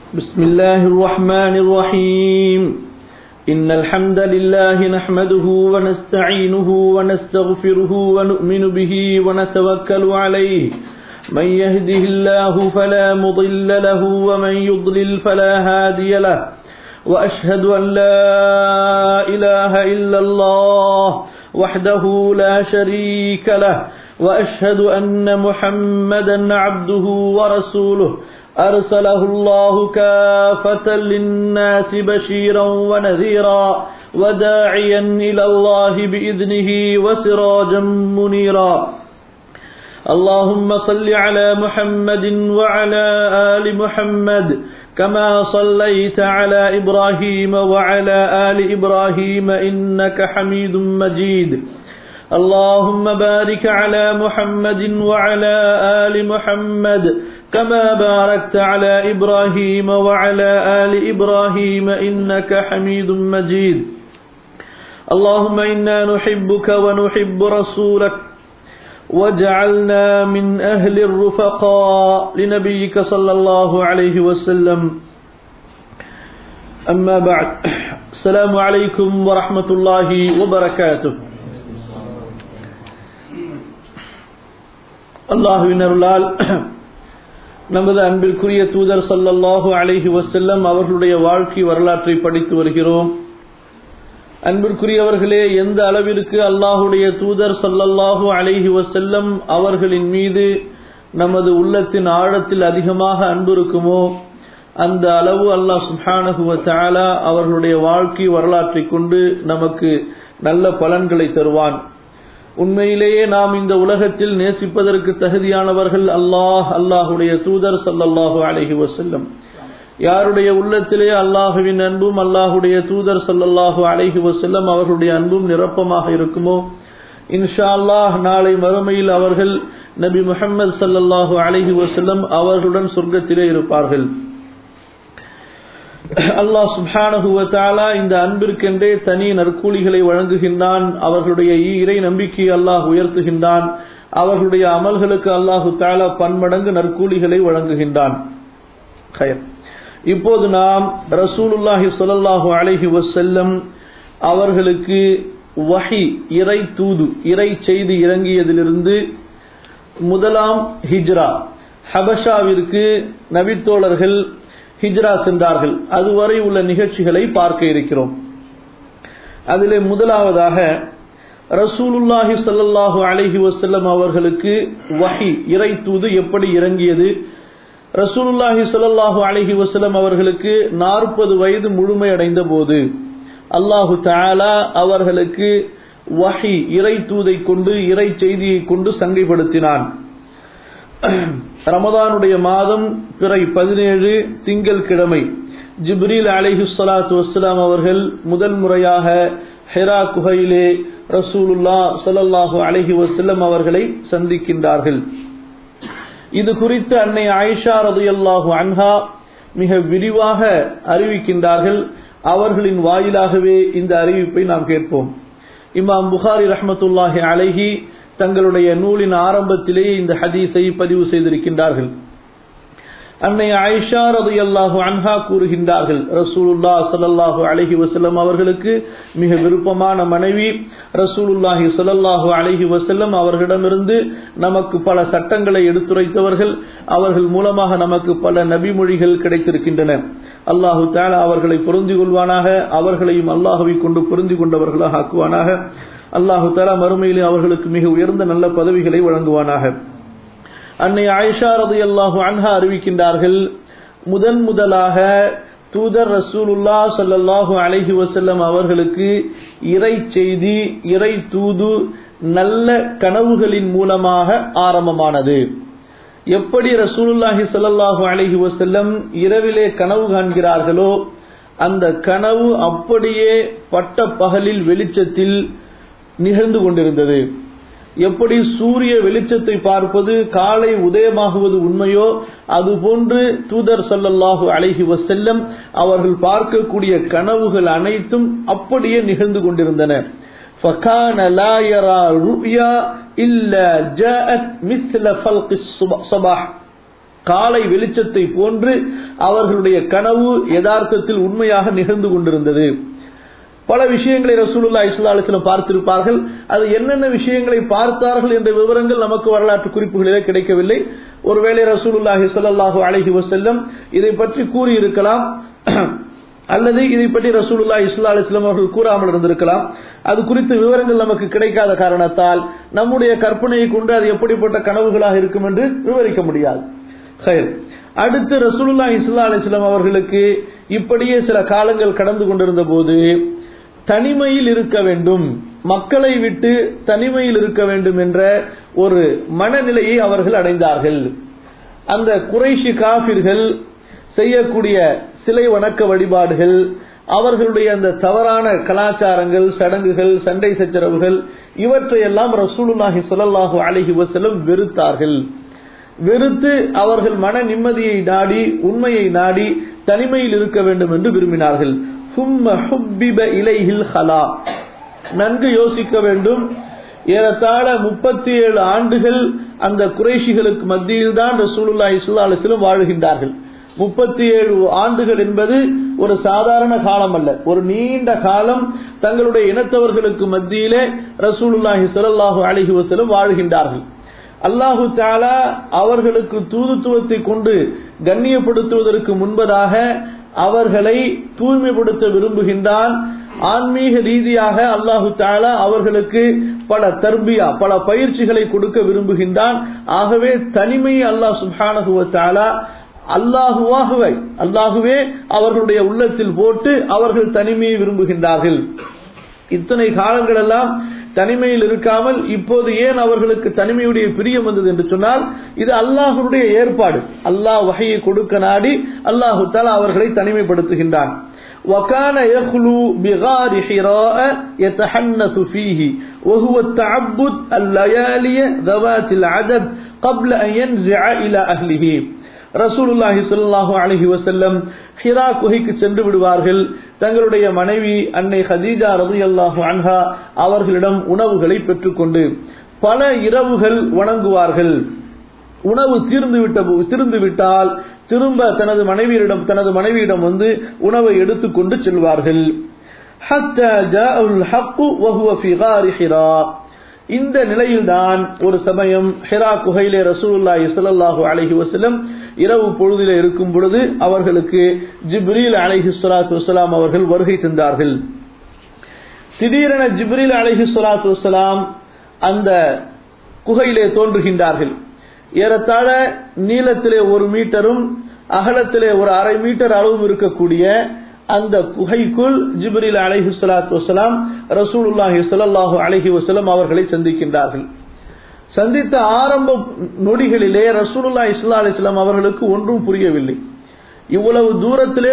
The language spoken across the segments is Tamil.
بسم الله الرحمن الرحيم إن الحمد لله نحمده ونستعينه ونستغفره ونؤمن به ونتوكل عليه من يهده الله فلا مضل له ومن يضلل فلا هادي له وأشهد أن لا إله إلا الله وحده لا شريك له وأشهد أن محمدا عبده ورسوله أرسله الله كافة للناس بشيرا ونذيرا وداعيا إلى الله بإذنه وسراجا منيرا اللهم صل على محمد وعلى آل محمد كما صليت على إبراهيم وعلى آل إبراهيم إنك حميد مجيد اللهم بارك على محمد وعلى آل محمد كما باركت على إبراهيم وعلى آل إبراهيم إنك حميد مجيد اللهم إنا نحبك ونحب رسولك وجعلنا من أهل الرفقاء لنبيك صلى الله عليه وسلم أما بعد السلام عليكم ورحمة الله وبركاته அல்லாஹ்வின் அருளால் நமது அன்பிற்குரிய தூதர் ஸல்லல்லாஹு அலைஹி வஸல்லம் அவர்களுடைய வாழ்க்கை வரலாற்றை படித்து வருகிறோம். அன்பிற்குரியவர்களே, எந்த அளவிற்கு அல்லாஹ்வுடைய தூதர் ஸல்லல்லாஹு அலைஹி வஸல்லம் அவர்களின் மீது நமது உள்ளத்தின் ஆழத்தில் அதிகமாக அன்பு இருக்குமோ அந்த அளவு அல்லாஹ் சுப்ஹானஹு வ தஆலா அவர்களுடைய வாழ்க்கை வரலாற்றை கொண்டு நமக்கு நல்ல பலன்களை தருவான். உண்மையிலேயே நாம் இந்த உலகத்தில் நேசிப்பதற்கு தகுதியானவர்கள் அல்லாஹுடைய தூதர் ஸல்லல்லாஹு அலைஹி வஸல்லம். யாருடைய உள்ளத்திலே அல்லாஹுவின் அன்பும் அல்லாஹுடைய தூதர் ஸல்லல்லாஹு அலைஹி வஸல்லம் அவர்களுடைய அன்பும் நிரப்பமாக இருக்குமோ இன்ஷா அல்லாஹ் நாளை மறுமையில் அவர்கள் நபி முஹம்மது ஸல்லல்லாஹு அலைஹி வஸல்லம் அவர்களுடன் சொர்க்கத்திலே இருப்பார்கள். அல்லாஹ் சுப்ஹானஹு வ தஆலா இந்த அன்பிற்கென்றே தனி நற்கூலிகளை வழங்குகின்றான். அவர்களுடைய இறை நம்பிக்கையை அல்லாஹ் உயர்த்துகின்றான். அவர்களுடைய அமல்களுக்கு அல்லாஹு தஆலா பன்மடங்கு நற்கூலிகளை வழங்குகின்றான். இப்போது நாம் ரசூலுல்லாஹி ஸல்லல்லாஹு அலைஹி வஸல்லம் அவர்களுக்கு வஹி இறை தூது இறை செய்தி இறங்கியதிலிருந்து முதலாம் ஹிஜ்ரா ஹபஷாவிற்கு நபித்தோழர்கள் ஹிஜ்ரா சென்றார்கள். அதுவரை உள்ள நிகழ்ச்சிகளை பார்க்க இருக்கிறோம். அதிலே முதலாவதாக ரசூலுல்லாஹி ஸல்லல்லாஹு அலைஹி வஸல்லம் அவர்களுக்கு வஹி இறை தூது எப்படி இறங்கியது, ரசூலுல்லாஹி ஸல்லல்லாஹு அலைஹி வஸல்லம் அவர்களுக்கு 40 வயது முழுமையடைந்த போது அல்லாஹு தஆலா அவர்களுக்கு வஹி இறை தூதை கொண்டு இறை செய்தியை கொண்டு சங்கைப்படுத்தினான். ரமதானுடைய மாதம் பிறை 17 திங்கள் கிழமை ஜிப்ரீல் அலைஹிஸ்ஸலாத்து வஸ்ஸலாம் அவர்கள் முதல் முறையாக ஹிரா குகையிலே ரசூலுல்லாஹ் ஸல்லல்லாஹு அலைஹி வஸல்லம் அவர்களை சந்திக்கின்றார்கள். இது குறித்து அன்னை ஆயிஷா ரலியல்லாஹு அன்ஹா மிக விரிவாக அறிவிக்கின்றார்கள். அவர்களின் வாயிலாகவே இந்த அறிவிப்பை நாம் கேட்போம். இமாம் புகாரி ரஹ்மத்துல்லாஹி அலைஹி தங்களுடைய நூலின் ஆரம்பத்திலேயே இந்த ஹதீஸை பதிவு செய்திருக்கின்றார்கள். அன்னை ஆயிஷா ரலியல்லாஹு அன்ஹா கூறுகின்றார்கள், ரசூலுல்லாஹ் ஸல்லல்லாஹு அலைஹி வஸல்லம் அவர்களுக்கு மிக விருப்பமான மனைவி ரசூலுல்லாஹி ஸல்லல்லாஹு அலைஹி வஸல்லம் அவர்களிடமிருந்து நமக்கு பல சட்டங்களை எடுத்துரைத்தவர்கள். அவர்கள் மூலமாக நமக்கு பல நபிமொழிகள் கிடைத்திருக்கின்றன. அல்லாஹு தஆலா அவர்களை பொருந்திக் கொள்வானாக. அவர்களையும் அல்லாஹ்வை கொண்டு பொருந்திக் கொண்டவர்களாக ஆக்குவானாக. அல்லாஹு தஆலா மறுமையிலே அவர்களுக்கு மிக உயர்ந்த நல்ல பதவிகளை வழங்குவானாக. அன்னை ஆயிஷா ரலியல்லாஹு அன்ஹா அறிவிக்கின்றார்கள், முதலாக தூதர் ரசூலுல்லாஹ் ஸல்லல்லாஹு அலைஹி வஸல்லம் அவர்களுக்கு இறை செய்தி இறை தூது நல்ல கனவுகளின் மூலமாக ஆரம்பமானது. எப்படி ரசூலுல்லாஹி ஸல்லல்லாஹு அலைஹி வஸல்லம் இரவிலே கனவு காண்கிறார்களோ அந்த கனவு அப்படியே பட்ட பகலில் வெளிச்சத்தில் நிகழ்ந்து கொண்டிருந்தது. எப்படி சூரிய வெளிச்சத்தை பார்ப்பது காலை உதயமாகுவது உண்மையோ அதுபோன்று தூதர் ஸல்லல்லாஹு அலைஹி வஸல்லம் அவர்கள் பார்க்கக்கூடிய கனவுகள் அனைத்தும் அப்படியே நிகழ்ந்து கொண்டிருந்தன. فَكَانَ لَا يَرَى رُؤْيَا إِلَّا جَاءَتْ مِثْلَ فَلْقِ الصَّبَاحِ காலை வெளிச்சத்தை போன்று அவர்களுடைய கனவு யதார்த்தத்தில் உண்மையாக நிகழ்ந்து கொண்டிருந்தது. பல விஷயங்களை ரசூலுல்லாஹி ஸல்லல்லாஹு அலைஹி வஸல்லம் பார்த்திருப்பார்கள். அது என்னென்ன விஷயங்களை பார்த்தார்கள் என்ற விவரங்கள் நமக்கு வரலாற்று குறிப்புகளிலே கிடைக்கவில்லை. ஒருவேளை ரசூலுல்லாஹி ஸல்லல்லாஹு அலைஹி வஸல்லம் இதை பற்றி கூறியிருக்கலாம், அல்லது இதை பற்றி ரசூலுல்லாஹி ஸல்லல்லாஹு அலைஹி வஸல்லம் அவர்கள் கூறாமல் இருந்திருக்கலாம். அது குறித்த விவரங்கள் நமக்கு கிடைக்காத காரணத்தால் நம்முடைய கற்பனையை கொண்டு அது எப்படிப்பட்ட கனவுகளாக இருக்கும் என்று விவரிக்க முடியாது. அடுத்து ரசூலுல்லாஹி ஸல்லல்லாஹு அலைஹி வஸல்லம் அவர்களுக்கு இப்படியே சில காலங்கள் கடந்து கொண்டிருந்த போது தனிமையில் இருக்க வேண்டும், மக்களை விட்டு தனிமையில் இருக்க வேண்டும் என்ற ஒரு மனநிலையை அவர்கள் அடைந்தார்கள். அந்த குறைஷி காஃபிர்கள் செய்யக்கூடிய சிலை வணக்க வழிபாடுகள், அவர்களுடைய அந்த தவறான கலாச்சாரங்கள், சடங்குகள், சண்டை சச்சரவுகள், இவற்றையெல்லாம் ரசூலுல்லாஹி ஸல்லல்லாஹு அலைஹி வஸல்லம் வெறுத்தார்கள். வெறுத்து அவர்கள் மன நிம்மதியை நாடி, உண்மையை நாடி தனிமையில் இருக்க வேண்டும் என்று விரும்பினார்கள். நன்கு யோசிக்க வேண்டும். ஏறத்தாழ 37 ஆண்டுகள் அந்த குறைஷிகளுக்கு மத்தியில் தான் ரசூலுல்லாஹி ஸல்லல்லாஹு அலைஹி வஸல்லம் வாழுகின்றார்கள். 37 ஆண்டுகள் என்பது ஒரு சாதாரண காலம் அல்ல, ஒரு நீண்ட காலம் தங்களுடைய இனத்தவர்களுக்கு மத்தியிலே ரசூலுல்லாஹி ஸல்லல்லாஹு அலைஹி வஸல்லம் வாழுகின்றார்கள். அல்லாஹு தஆலா அவர்களுக்கு தூதுத்துவத்தை கொண்டு கண்ணியப்படுத்துவதற்கு முன்பதாக அவர்களை தூய்மைப்படுத்த விரும்புகின்றான். ஆன்மீக ரீதியாக அல்லாஹு தஆலா அவர்களுக்கு பல தர்பியா, பல பயிற்சிகளை கொடுக்க விரும்புகின்றான். ஆகவே தனிமையை அல்லாஹ் சுப்ஹானஹு வ தஆலா அல்லாஹுவே அவர்களுடைய உள்ளத்தில் போட்டு அவர்கள் தனிமையை விரும்புகின்றார்கள். இத்தனை காலங்கள் எல்லாம் தனிமையில் இருக்காமல் இப்போது ஏன் அவர்களுக்கு தனிமையுடைய பிரியம் வந்தது என்று சொன்னால், இது அல்லாஹ்வுடைய ஏற்பாடு. அல்லாஹ் வஹயை கொடுக்க நாடி அல்லாஹு தஆலா அவர்களை தனிமைப்படுத்துகின்றான். وكان يخلو بغار حراء يتحنث فيه وهو التعبد الليالي ذوات العدد قبل أن ينزع إلى أهله. ரசூலுல்லாஹி ஸல்லல்லாஹு அலைஹி வஸல்லம் ஹிரா குகைக்கு சென்று விடுவார்கள். தங்களுடைய மனைவி அன்னை ஹதீஜா ரலியல்லாஹு அன்ஹா அவர்களிடம் உணவுகளை பெற்றுக்கொண்டு பல இரவுகள் வணங்குவார்கள். உணவு தீர்ந்து விட்டால் திரும்ப தனது மனைவியிடம் வந்து உணவை எடுத்துக்கொண்டு செல்வார்கள். ஹத்தா ஜாஅல் ஹக்கு வஹுவ ஃபீ காரி ஹிரா. இந்த நிலையில்தான் ஒரு சமயம் ஹிரா குகையிலே ரசூலுல்லாஹி ஸல்லல்லாஹு அலைஹி வஸல்லம் இரவு பொழுதிலே இருக்கும் பொழுது அவர்களுக்கு ஜிப்ரீல் அலைஹிஸ்ஸலாத்து வஸ்ஸலாம் அவர்கள் வருகை தந்தார்கள். திடீரென ஜிப்ரீல் அலைஹிஸ்ஸலாத்து வஸ்ஸலாம் அந்த குகையிலே தோன்றுகின்றார்கள். ஏறத்தாழ நீளத்திலே 1 மீட்டரும் அகலத்திலே ஒரு 1/2 மீட்டர் அளவும் இருக்கக்கூடிய அந்த குகைக்குள் ஜிப்ரீல் அலைஹிஸ்ஸலாத்து வஸ்ஸலாம் ரசூலுல்லாஹி ஸல்லல்லாஹு அலைஹி வஸல்லம் அவர்களை சந்திக்கின்றார்கள். சந்தித்த ஆரம்ப நொடிகளிலே ரசூலுல்லாஹி ஸல்லல்லாஹு அலைஹி வஸல்லம் அவர்களுக்கு ஒன்றும் புரியவில்லை. இவ்வளவு தூரத்திலே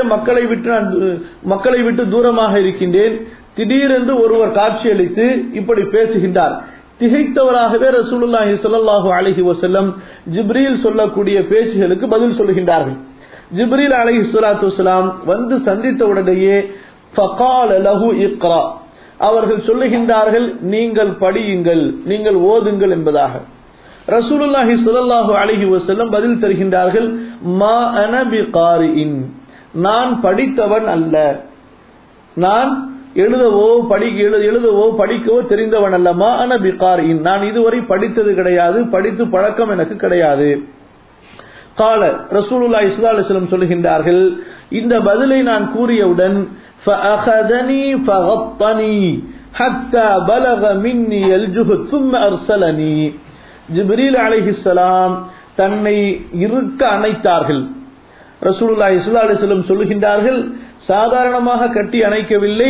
மக்களை விட்டு தூரமாக இருக்கின்றேன், திடீரென்று ஒருவர் காட்சியளித்து இப்படி பேசுகின்றார். திகைத்தவராகவே ரசூலுல்லாஹி ஸல்லல்லாஹு அலைஹி வஸல்லம் ஜிப்ரீல் சொல்லக்கூடிய பேச்சுகளுக்கு பதில் சொல்லுகின்றார்கள். ஜிப்ரீல் அலைஹிஸ்ஸலாத்து வஸ்ஸலாம் வந்து சந்தித்த உடனேயே ஃபகால லஹு இக்ரா, அவர்கள் சொல்லுகின்றார்கள் நீங்கள் படியுங்கள், நீங்கள் ஓதுங்கள் என்பதாக. ரசூலுல்லாஹி ஸல்லல்லாஹு அலைஹி வஸல்லம் பதில் தருகின்றார்கள், மா அன பிகாரின், நான் படித்தவன் அல்ல, நான் எழுதவோ படிக்கவோ தெரிந்தவன் அல்ல. மா அன பிகாரின், நான் இதுவரை படித்தது கிடையாது, படித்து பழக்கம் எனக்கு கிடையாது. கால ரசூலுல்லாஹி ஸல்லல்லாஹு அலைஹி வஸல்லம் சொல்லுகின்றார்கள், இந்த பதிலை நான் கூறியவுடன் فأخذني فغطني حتى بلغ مني الجهد ثم أرسلني. ஜிப்ரீல் அலைஹிஸ்ஸலாம் தன்னை இறுக்க அணைத்தார்கள். ரசூலுல்லாஹி ஸல்லல்லாஹு அலைஹி வஸல்லம் சொல்லுகின்றார்கள், சாதாரணமாக கட்டி அணைக்கவில்லை.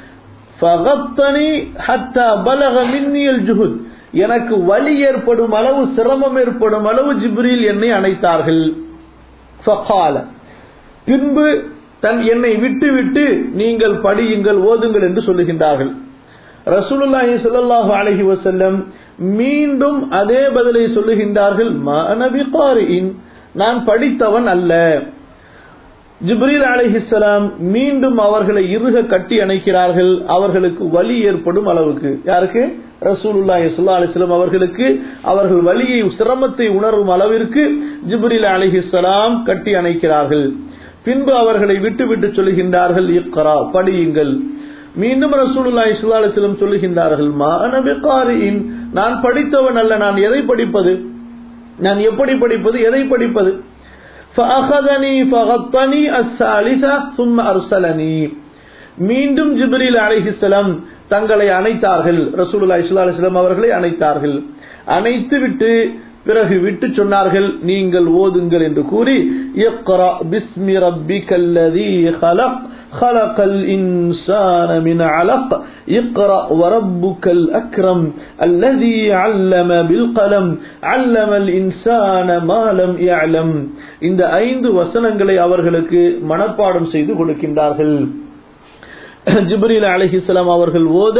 فغطني حتى بلغ مني الجهد, எனக்கு வலி ஏற்படும் அளவு, சிரமம் ஏற்படும் அளவு ஜிப்ரீல் என்னை அணைத்தார்கள். فقال, பின்பு என்னை விட்டு நீங்கள் படியுங்கள், ஓதுங்கள் என்று சொல்லுகின்றார்கள். ரசூலுல்லாஹி ஸல்லல்லாஹு அலைஹி வஸல்லம் மீண்டும் அதே பதிலை சொல்லுகின்றார்கள், மா அன பிகாரின், நான் படித்தவன் அல்ல. ஜிப்ரீல் அலைஹிஸ்ஸலாம் மீண்டும் அவர்களை இறுக கட்டி அணைக்கிறார்கள், அவர்களுக்கு வலி ஏற்படும் அளவுக்கு. யாருக்கு? ரசூலுல்லாஹி ஸல்லல்லாஹு அலைஹி வஸல்லம் அவர்களுக்கு அவர்கள் வலியை சிரமத்தை உணரும் அளவிற்கு ஜிப்ரீல் அலைஹிஸ்ஸலாம் கட்டி அணைக்கிறார்கள். பின்பு அவர்களை விட்டு சொல்லுகின்றார்கள், இக்ரா, படியுங்கள். மீண்டும் ரசூலுல்லாஹி ஸல்லல்லாஹு அலைஹி வஸல்லம் சொல்லுகின்றார்கள், மா அன பிகாரின், நான் படித்தவன் அல்ல, நான் எதை படிப்பது, நான் எப்படி படிப்பது, எதை படிப்பது. فأخذني فغطني الثالثة ثم أرسلني. மீண்டும் ஜிப்ரீல் அலைஹிஸ்ஸலாம் தங்களை அணைத்தார்கள், ரசூலுல்லாஹி ஸல்லல்லாஹு அலைஹி வஸல்லம் அவர்களை அணைத்தார்கள். அணைத்து விட்டு பிறகு விட்டு சொன்னார்கள், நீங்கள் ஓதுங்கள் என்று கூறி, இக்ரா பிஸ்மி ரப்பிக்கல்லதீ خلق خلق الإنسان من علق اقرأ وربك الأكرم الذي علم بالقلم علم الإنسان ما لم يعلم. இந்த 5 வசனங்களை அவர்களுக்கு மனப்பாடம் செய்து கொடுக்கின்றார்கள். ஜிப்ரீல் அலைஹிஸ்ஸலாம் அவர்கள் ஓத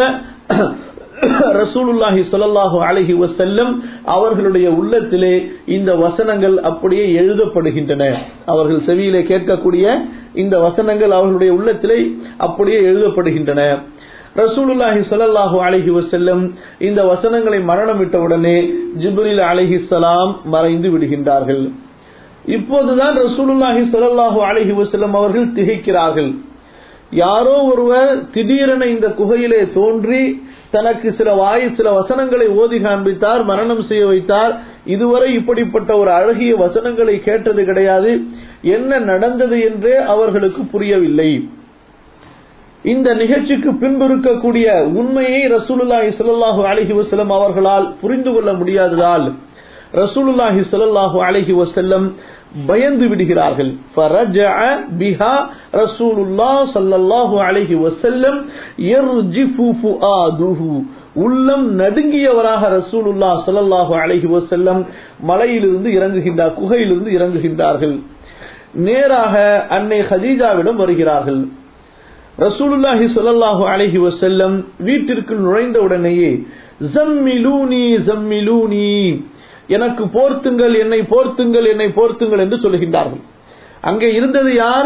ரசூலுல்லாஹி ஸல்லல்லாஹு அலைஹி வஸல்லம் அவர்களுடைய உள்ளத்திலே இந்த வசனங்கள் அப்படியே எழுதப்படுகின்றன. அவர்கள் செவியிலே கேட்கக்கூடிய இந்த வசனங்கள் அவர்களுடைய உள்ளத்திலே அப்படியே எழுதப்படுகின்றன. ரசூலுல்லாஹி ஸல்லல்லாஹு அலைஹி வஸல்லம் இந்த வசனங்களை மரணமிட்டவுடனே ஜிப்ரீல் அலைஹிஸ்ஸலாம் மறைந்து விடுகின்றார்கள். இப்போதுதான் ரசூலுல்லாஹி ஸல்லல்லாஹு அலைஹி வஸல்லம் அவர்கள் திகைக்கிறார்கள். யாரோ ஒருவர் திடீரென இந்த குகையிலே தோன்றி தனக்கு சில வசனங்களை ஓதி காண்பித்தார், மரணம் செய்ய வைத்தார். இதுவரை இப்படிப்பட்ட ஒரு அழகிய வசனங்களை கேட்டது கிடையாது. என்ன நடந்தது என்றே அவர்களுக்கு புரியவில்லை. இந்த நிகழ்ச்சிக்கு பின்பிருக்கக்கூடிய உண்மையை ரசூலுல்லாஹி ஸல்லல்லாஹு அலைஹி வஸல்லம் அவர்களால் புரிந்து கொள்ள முடியாததால் ரசூலுல்லாஹி ஸல்லல்லாஹு அலைஹி வஸல்லம் பயந்து விடுகிறார்கள். ஃபரஜஅ பிஹா ரசூலுல்லாஹ் ஸல்லல்லாஹு அலைஹி வஸல்லம் யர்ஜிஃபு ஃபுஆதுஹு. உள்ளம் நடுங்கியவராக ரசூலுல்லாஹ் ஸல்லல்லாஹு அலைஹி வஸல்லம் மலையிலிருந்து இறங்குகின்றார், குகையிலிருந்து இறங்குகின்றார்கள். நேராக அன்னை ஹதீஜாவிடம் வருகிறார்கள். ரசூலுல்லாஹி ஸல்லல்லாஹு அலைஹி வஸல்லம் வீட்டிற்குள் நுழைந்த உடனேயே ஜம்மிலூனி ஜம்மிலூனி, எனக்கு போர்த்துங்கள், என்னை போர்த்துங்கள், என்னை போர்த்துங்கள் என்று சொல்லுகின்றார்கள். அங்கே இருந்தது யார்?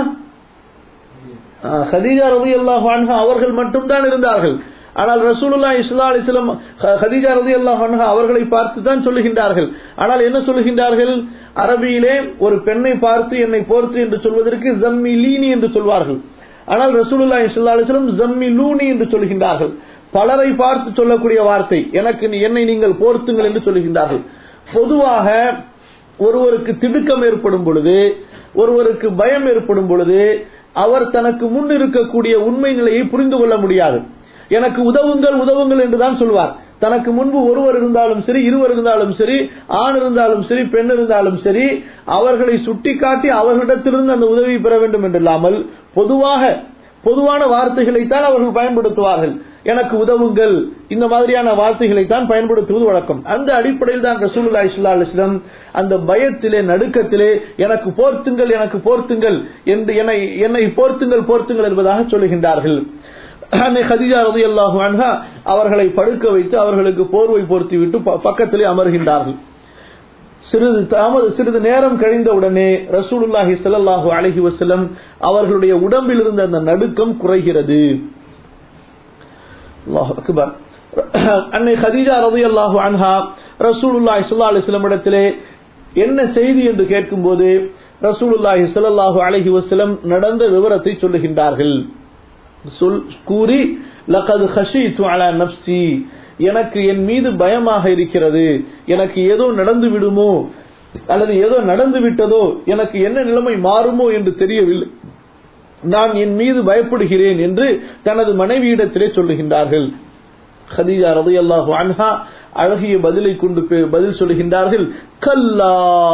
ஹதீஜா ரலியல்லாஹு அன்ஹா அவர்கள் மட்டும்தான் இருந்தார்கள். ஆனால் ரசூலுல்லாஹி ஸல்லல்லாஹு அலைஹி வஸல்லம் ஹதீஜா ரலியல்லாஹு அன்ஹா அவர்களை பார்த்து தான் சொல்லுகின்றார்கள். ஆனால் என்ன சொல்லுகின்றார்கள்? அரபியிலே ஒரு பெண்ணை பார்த்து என்னை போர்த்து என்று சொல்வதற்கு ஜம்மிலீனி என்று சொல்வார்கள். ஆனால் ரசூலுல்லாஹி ஸல்லல்லாஹு அலைஹி வஸல்லம் ஜம்மிலூனி என்று சொல்கின்றார்கள். பலரை பார்த்து சொல்லக்கூடிய வார்த்தை, என்னை நீங்கள் போர்த்துங்கள் என்று சொல்லுகின்றார்கள். பொதுவாக ஒருவருக்கு திடுக்கம் ஏற்படும் பொழுது, ஒருவருக்கு பயம் ஏற்படும் பொழுது அவர் தனக்கு முன் இருக்கக்கூடிய உண்மை நிலையை புரிந்து கொள்ள முடியாது. எனக்கு உதவுங்கள் உதவுங்கள் என்றுதான் சொல்வார். தனக்கு முன்பு ஒருவர் இருந்தாலும் சரி, இருவர் இருந்தாலும் சரி, ஆண் இருந்தாலும் சரி, பெண் இருந்தாலும் சரி, அவர்களை சுட்டிக்காட்டி அவர்களிடத்திலிருந்து அந்த உதவி பெற வேண்டும் என்றில்லாமல் பொதுவான வார்த்தைகளைத்தான் அவர்கள் பயன்படுத்துவார்கள். எனக்கு உதவுங்கள், இந்த மாதிரியான வார்த்தைகளைத்தான் பயன்படுத்துவது வழக்கம். அந்த அடிப்படையில் தான் ரசூலுல்லாஹி ஸல்லல்லாஹு அலைஹி வஸல்லம் அந்த பயத்திலே, நடுக்கத்திலே எனக்கு போர்த்துங்கள், எனக்கு போர்த்துங்கள் என்று என்னை போர்த்துங்கள் போர்த்துங்கள் என்பதாக சொல்லுகின்றார்கள். அன்னை ஹதீஜா ரலியல்லாஹு அன்ஹா அவர்களை படுக்க வைத்து அவர்களுக்கு போர்வை போர்த்தி விட்டு பக்கத்திலே அமர்கின்றார்கள். சிறிது நேரம் கழிந்தவுடனே ரசூலுல்லாஹி ஸல்லல்லாஹு அலைஹி வஸல்லம் அவர்களுடைய உடம்பில் இருந்த அந்த நடுக்கம் குறைகிறது. அல்லாஹ் அக்பர். அன்னை ஹதீஜா ரலியல்லாஹு அன்ஹா ரசூலுல்லாஹி ஸல்லல்லாஹு அலைஹி வஸல்லம் இடத்திலே என்ன செய்தி என்று கேட்கும்போது ரசூலுல்லாஹி ஸல்லல்லாஹு அலைஹி வஸல்லம் நடந்த விவரத்தை சொல்லுகின்றார்கள். கூறி, லகத் ஹஷீது அலா நஃப்ஸி, எனக்கு என் மீது பயமாக இருக்கிறது, எனக்கு ஏதோ நடந்து விடுமோ அல்லது ஏதோ நடந்து விட்டதோ, எனக்கு என்ன நிலைமை மாறுமோ என்று தெரியவில்லை, நான் என் மீது பயப்படுகிறேன் என்று தனது மனைவியிடத்திலே சொல்லுகின்றார்கள். ஹதீஜா ரலியல்லாஹு அன்ஹா அழகிய பதிலை கொண்டு பதில் சொல்லுகின்றார்கள், கல்லா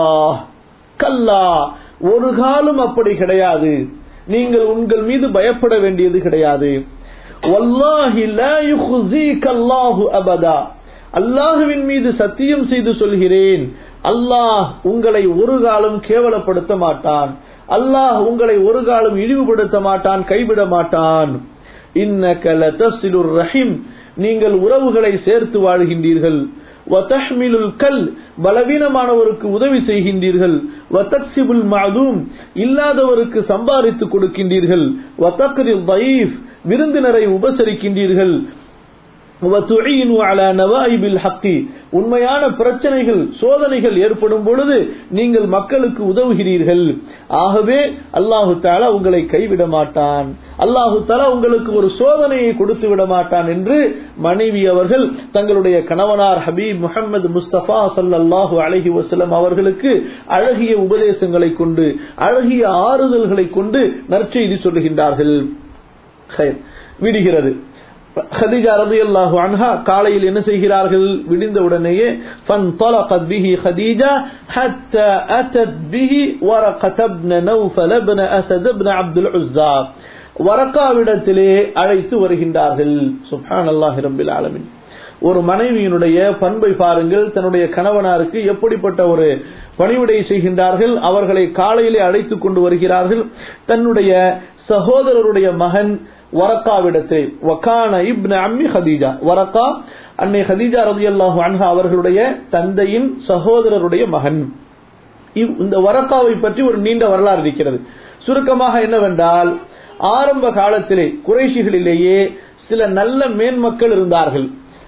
கல்லா, ஒரு காலம் அப்படி கிடையாது, நீங்கள் உங்கள் மீது பயப்பட வேண்டியது கிடையாது. வல்லாஹி லா யுக்ஸீக அல்லாஹு அபதா, அல்லாஹ்வின் மீது சத்தியம் செய்து சொல்கிறேன், அல்லாஹ் உங்களை ஒரு காலம் கேவலப்படுத்த மாட்டான், அல்லாஹ் உங்களை ஒரு காலம் இழிவுபடுத்த மாட்டான், கைவிட மாட்டான். இன்னக லதஸிலுர் ரஹீம், நீங்கள் உறவுகளை சேர்த்து வாழ்கின்றீர்கள். வதஹ்மிலுல் கல், பலவீனமானவருக்கு உதவி செய்கின்றீர்கள். வதக்ஸிபுல் மஅதூம், இல்லாதவருக்கு சம்பாதித்து கொடுக்கின்றீர்கள். வதக்ரில் தைஃப், விருந்தினரை உபசரிக்கின்றீர்கள். உண்மையான பிரச்சனைகள் சோதனைகள் ஏற்படும் பொழுது நீங்கள் மக்களுக்கு உதவுகிறீர்கள். ஆகவே அல்லாஹு தஆலா உங்களை கைவிட மாட்டான், அல்லாஹு தஆலா உங்களுக்கு ஒரு சோதனையை கொடுத்து விட மாட்டான் என்று மனைவி அவர்கள் தங்களுடைய கணவனார் ஹபீப் முஹம்மது முஸ்தபா ஸல்லல்லாஹு அலைஹி வஸல்லம் அவர்களுக்கு அழகிய உபதேசங்களை கொண்டு அழகிய ஆறுதல்களை கொண்டு நற்செய்தி சொல்லுகின்றார்கள். விடுகிறது. خديجة رضي الله عنها காலையில் என்ன செய்கிறார்கள்? விடிந்த உடனேயே فانطلقت به خديجة حتى أتت به ورقة بن نوفل بن أسد بن عبد العزى. வரகாவிடத்திலே அழைத்து வருகின்றார்கள். சுப்ஹானல்லாஹி ரப்பில் ஆலமீன். ஒரு மனைவியினுடைய பண்பை பாருங்கள். தன்னுடைய கணவனாருக்கு எப்படிப்பட்ட ஒரு பணிவிடை செய்கின்றார்கள். அவர்களை காலையிலே அழைத்து கொண்டு வருகிறார்கள். தன்னுடைய சகோதரருடைய மகன் வரக்காவிடத்தில் வகான இப்னு அம்மி ஹதீஜா, வரக்கா அன்னை ஹதீஜா ரலியல்லாஹு அன்ஹா அவர்களுடைய தந்தையின் சகோதரருடைய மகன். இந்த வரக்காவை பற்றி ஒரு நீண்ட வரலாறு இருக்கிறது. சுருக்கமாக என்னவென்றால், ஆரம்ப காலத்திலே குறைஷிகளிலேயே சில நல்ல மேன்மக்கள் இருந்தார்கள்.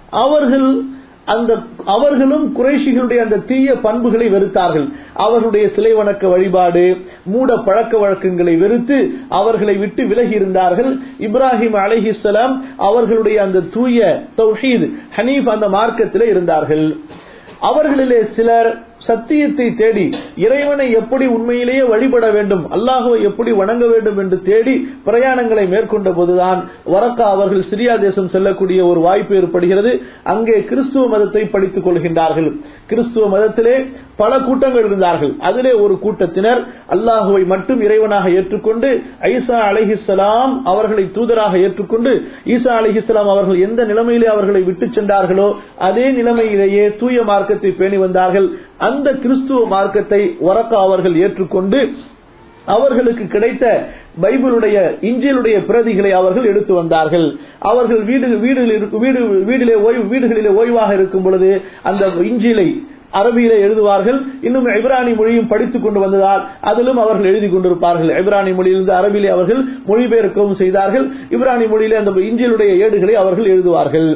அவர்களும் குறைஷிகளுடைய அந்த தீய பண்புகளை வெறுத்தார்கள். அவர்களுடைய சிலை வணக்க வழிபாடு, மூட பழக்க வழக்கங்களை வெறுத்து அவர்களை விட்டு விலகி இருந்தார்கள். இப்ராஹிம் அலைஹிஸ்ஸலாம் அவர்களுடைய அந்த தூய தௌஹீத் ஹனீஃப் அந்த மார்க்கத்திலே இருந்தார்கள். அவர்களிலே சிலர் சத்தியத்தை தேடி இறைவனை எப்படி உண்மையிலேயே வழிபட வேண்டும், அல்லாஹுவை எப்படி வணங்க வேண்டும் என்று தேடி பிரயாணங்களை மேற்கொண்ட போதுதான் வரக்கா அவர்கள் சிரியா தேசம் செல்லக்கூடிய ஒரு வாய்ப்பு ஏற்படுகிறது. அங்கே கிறிஸ்துவ மதத்தை படித்துக் கொள்கின்றார்கள். கிறிஸ்துவ மதத்திலே பல கூட்டங்கள் இருந்தார்கள். அதிலே ஒரு கூட்டத்தினர் அல்லாஹுவை மட்டும் இறைவனாக ஏற்றுக்கொண்டு ஈசா அலைஹிஸ்ஸலாம் அவர்களை தூதராக ஏற்றுக்கொண்டு ஈசா அலைஹிஸ்ஸலாம் அவர்கள் எந்த நிலைமையிலே அவர்களை விட்டு சென்றார்களோ அதே நிலைமையிலேயே தூய மார்க்கத்தை பேணி வந்தார்கள். அந்த கிறிஸ்துவ மார்க்கத்தை வரக்கா அவர்கள் ஏற்றுக்கொண்டு அவர்களுக்கு கிடைத்த பைபிளுடைய இஞ்சிலுடைய பிரதிகளை அவர்கள் எடுத்து வந்தார்கள். அவர்கள் வீடுகளிலே ஓய்வாக இருக்கும் பொழுது அந்த இஞ்சிலை அரபியிலே எழுதுவார்கள். இன்னும் இப்ரானி மொழியும் படித்துக் கொண்டு வந்ததால் அதிலும் அவர்கள் எழுதி கொண்டிருப்பார்கள். இப்ரானி மொழியிலிருந்து அரபியிலே அவர்கள் மொழிபெயர்க்கவும் செய்தார்கள். இப்ரானி மொழியிலே அந்த இஞ்சிலுடைய ஏடுகளை அவர்கள் எழுதுவார்கள்.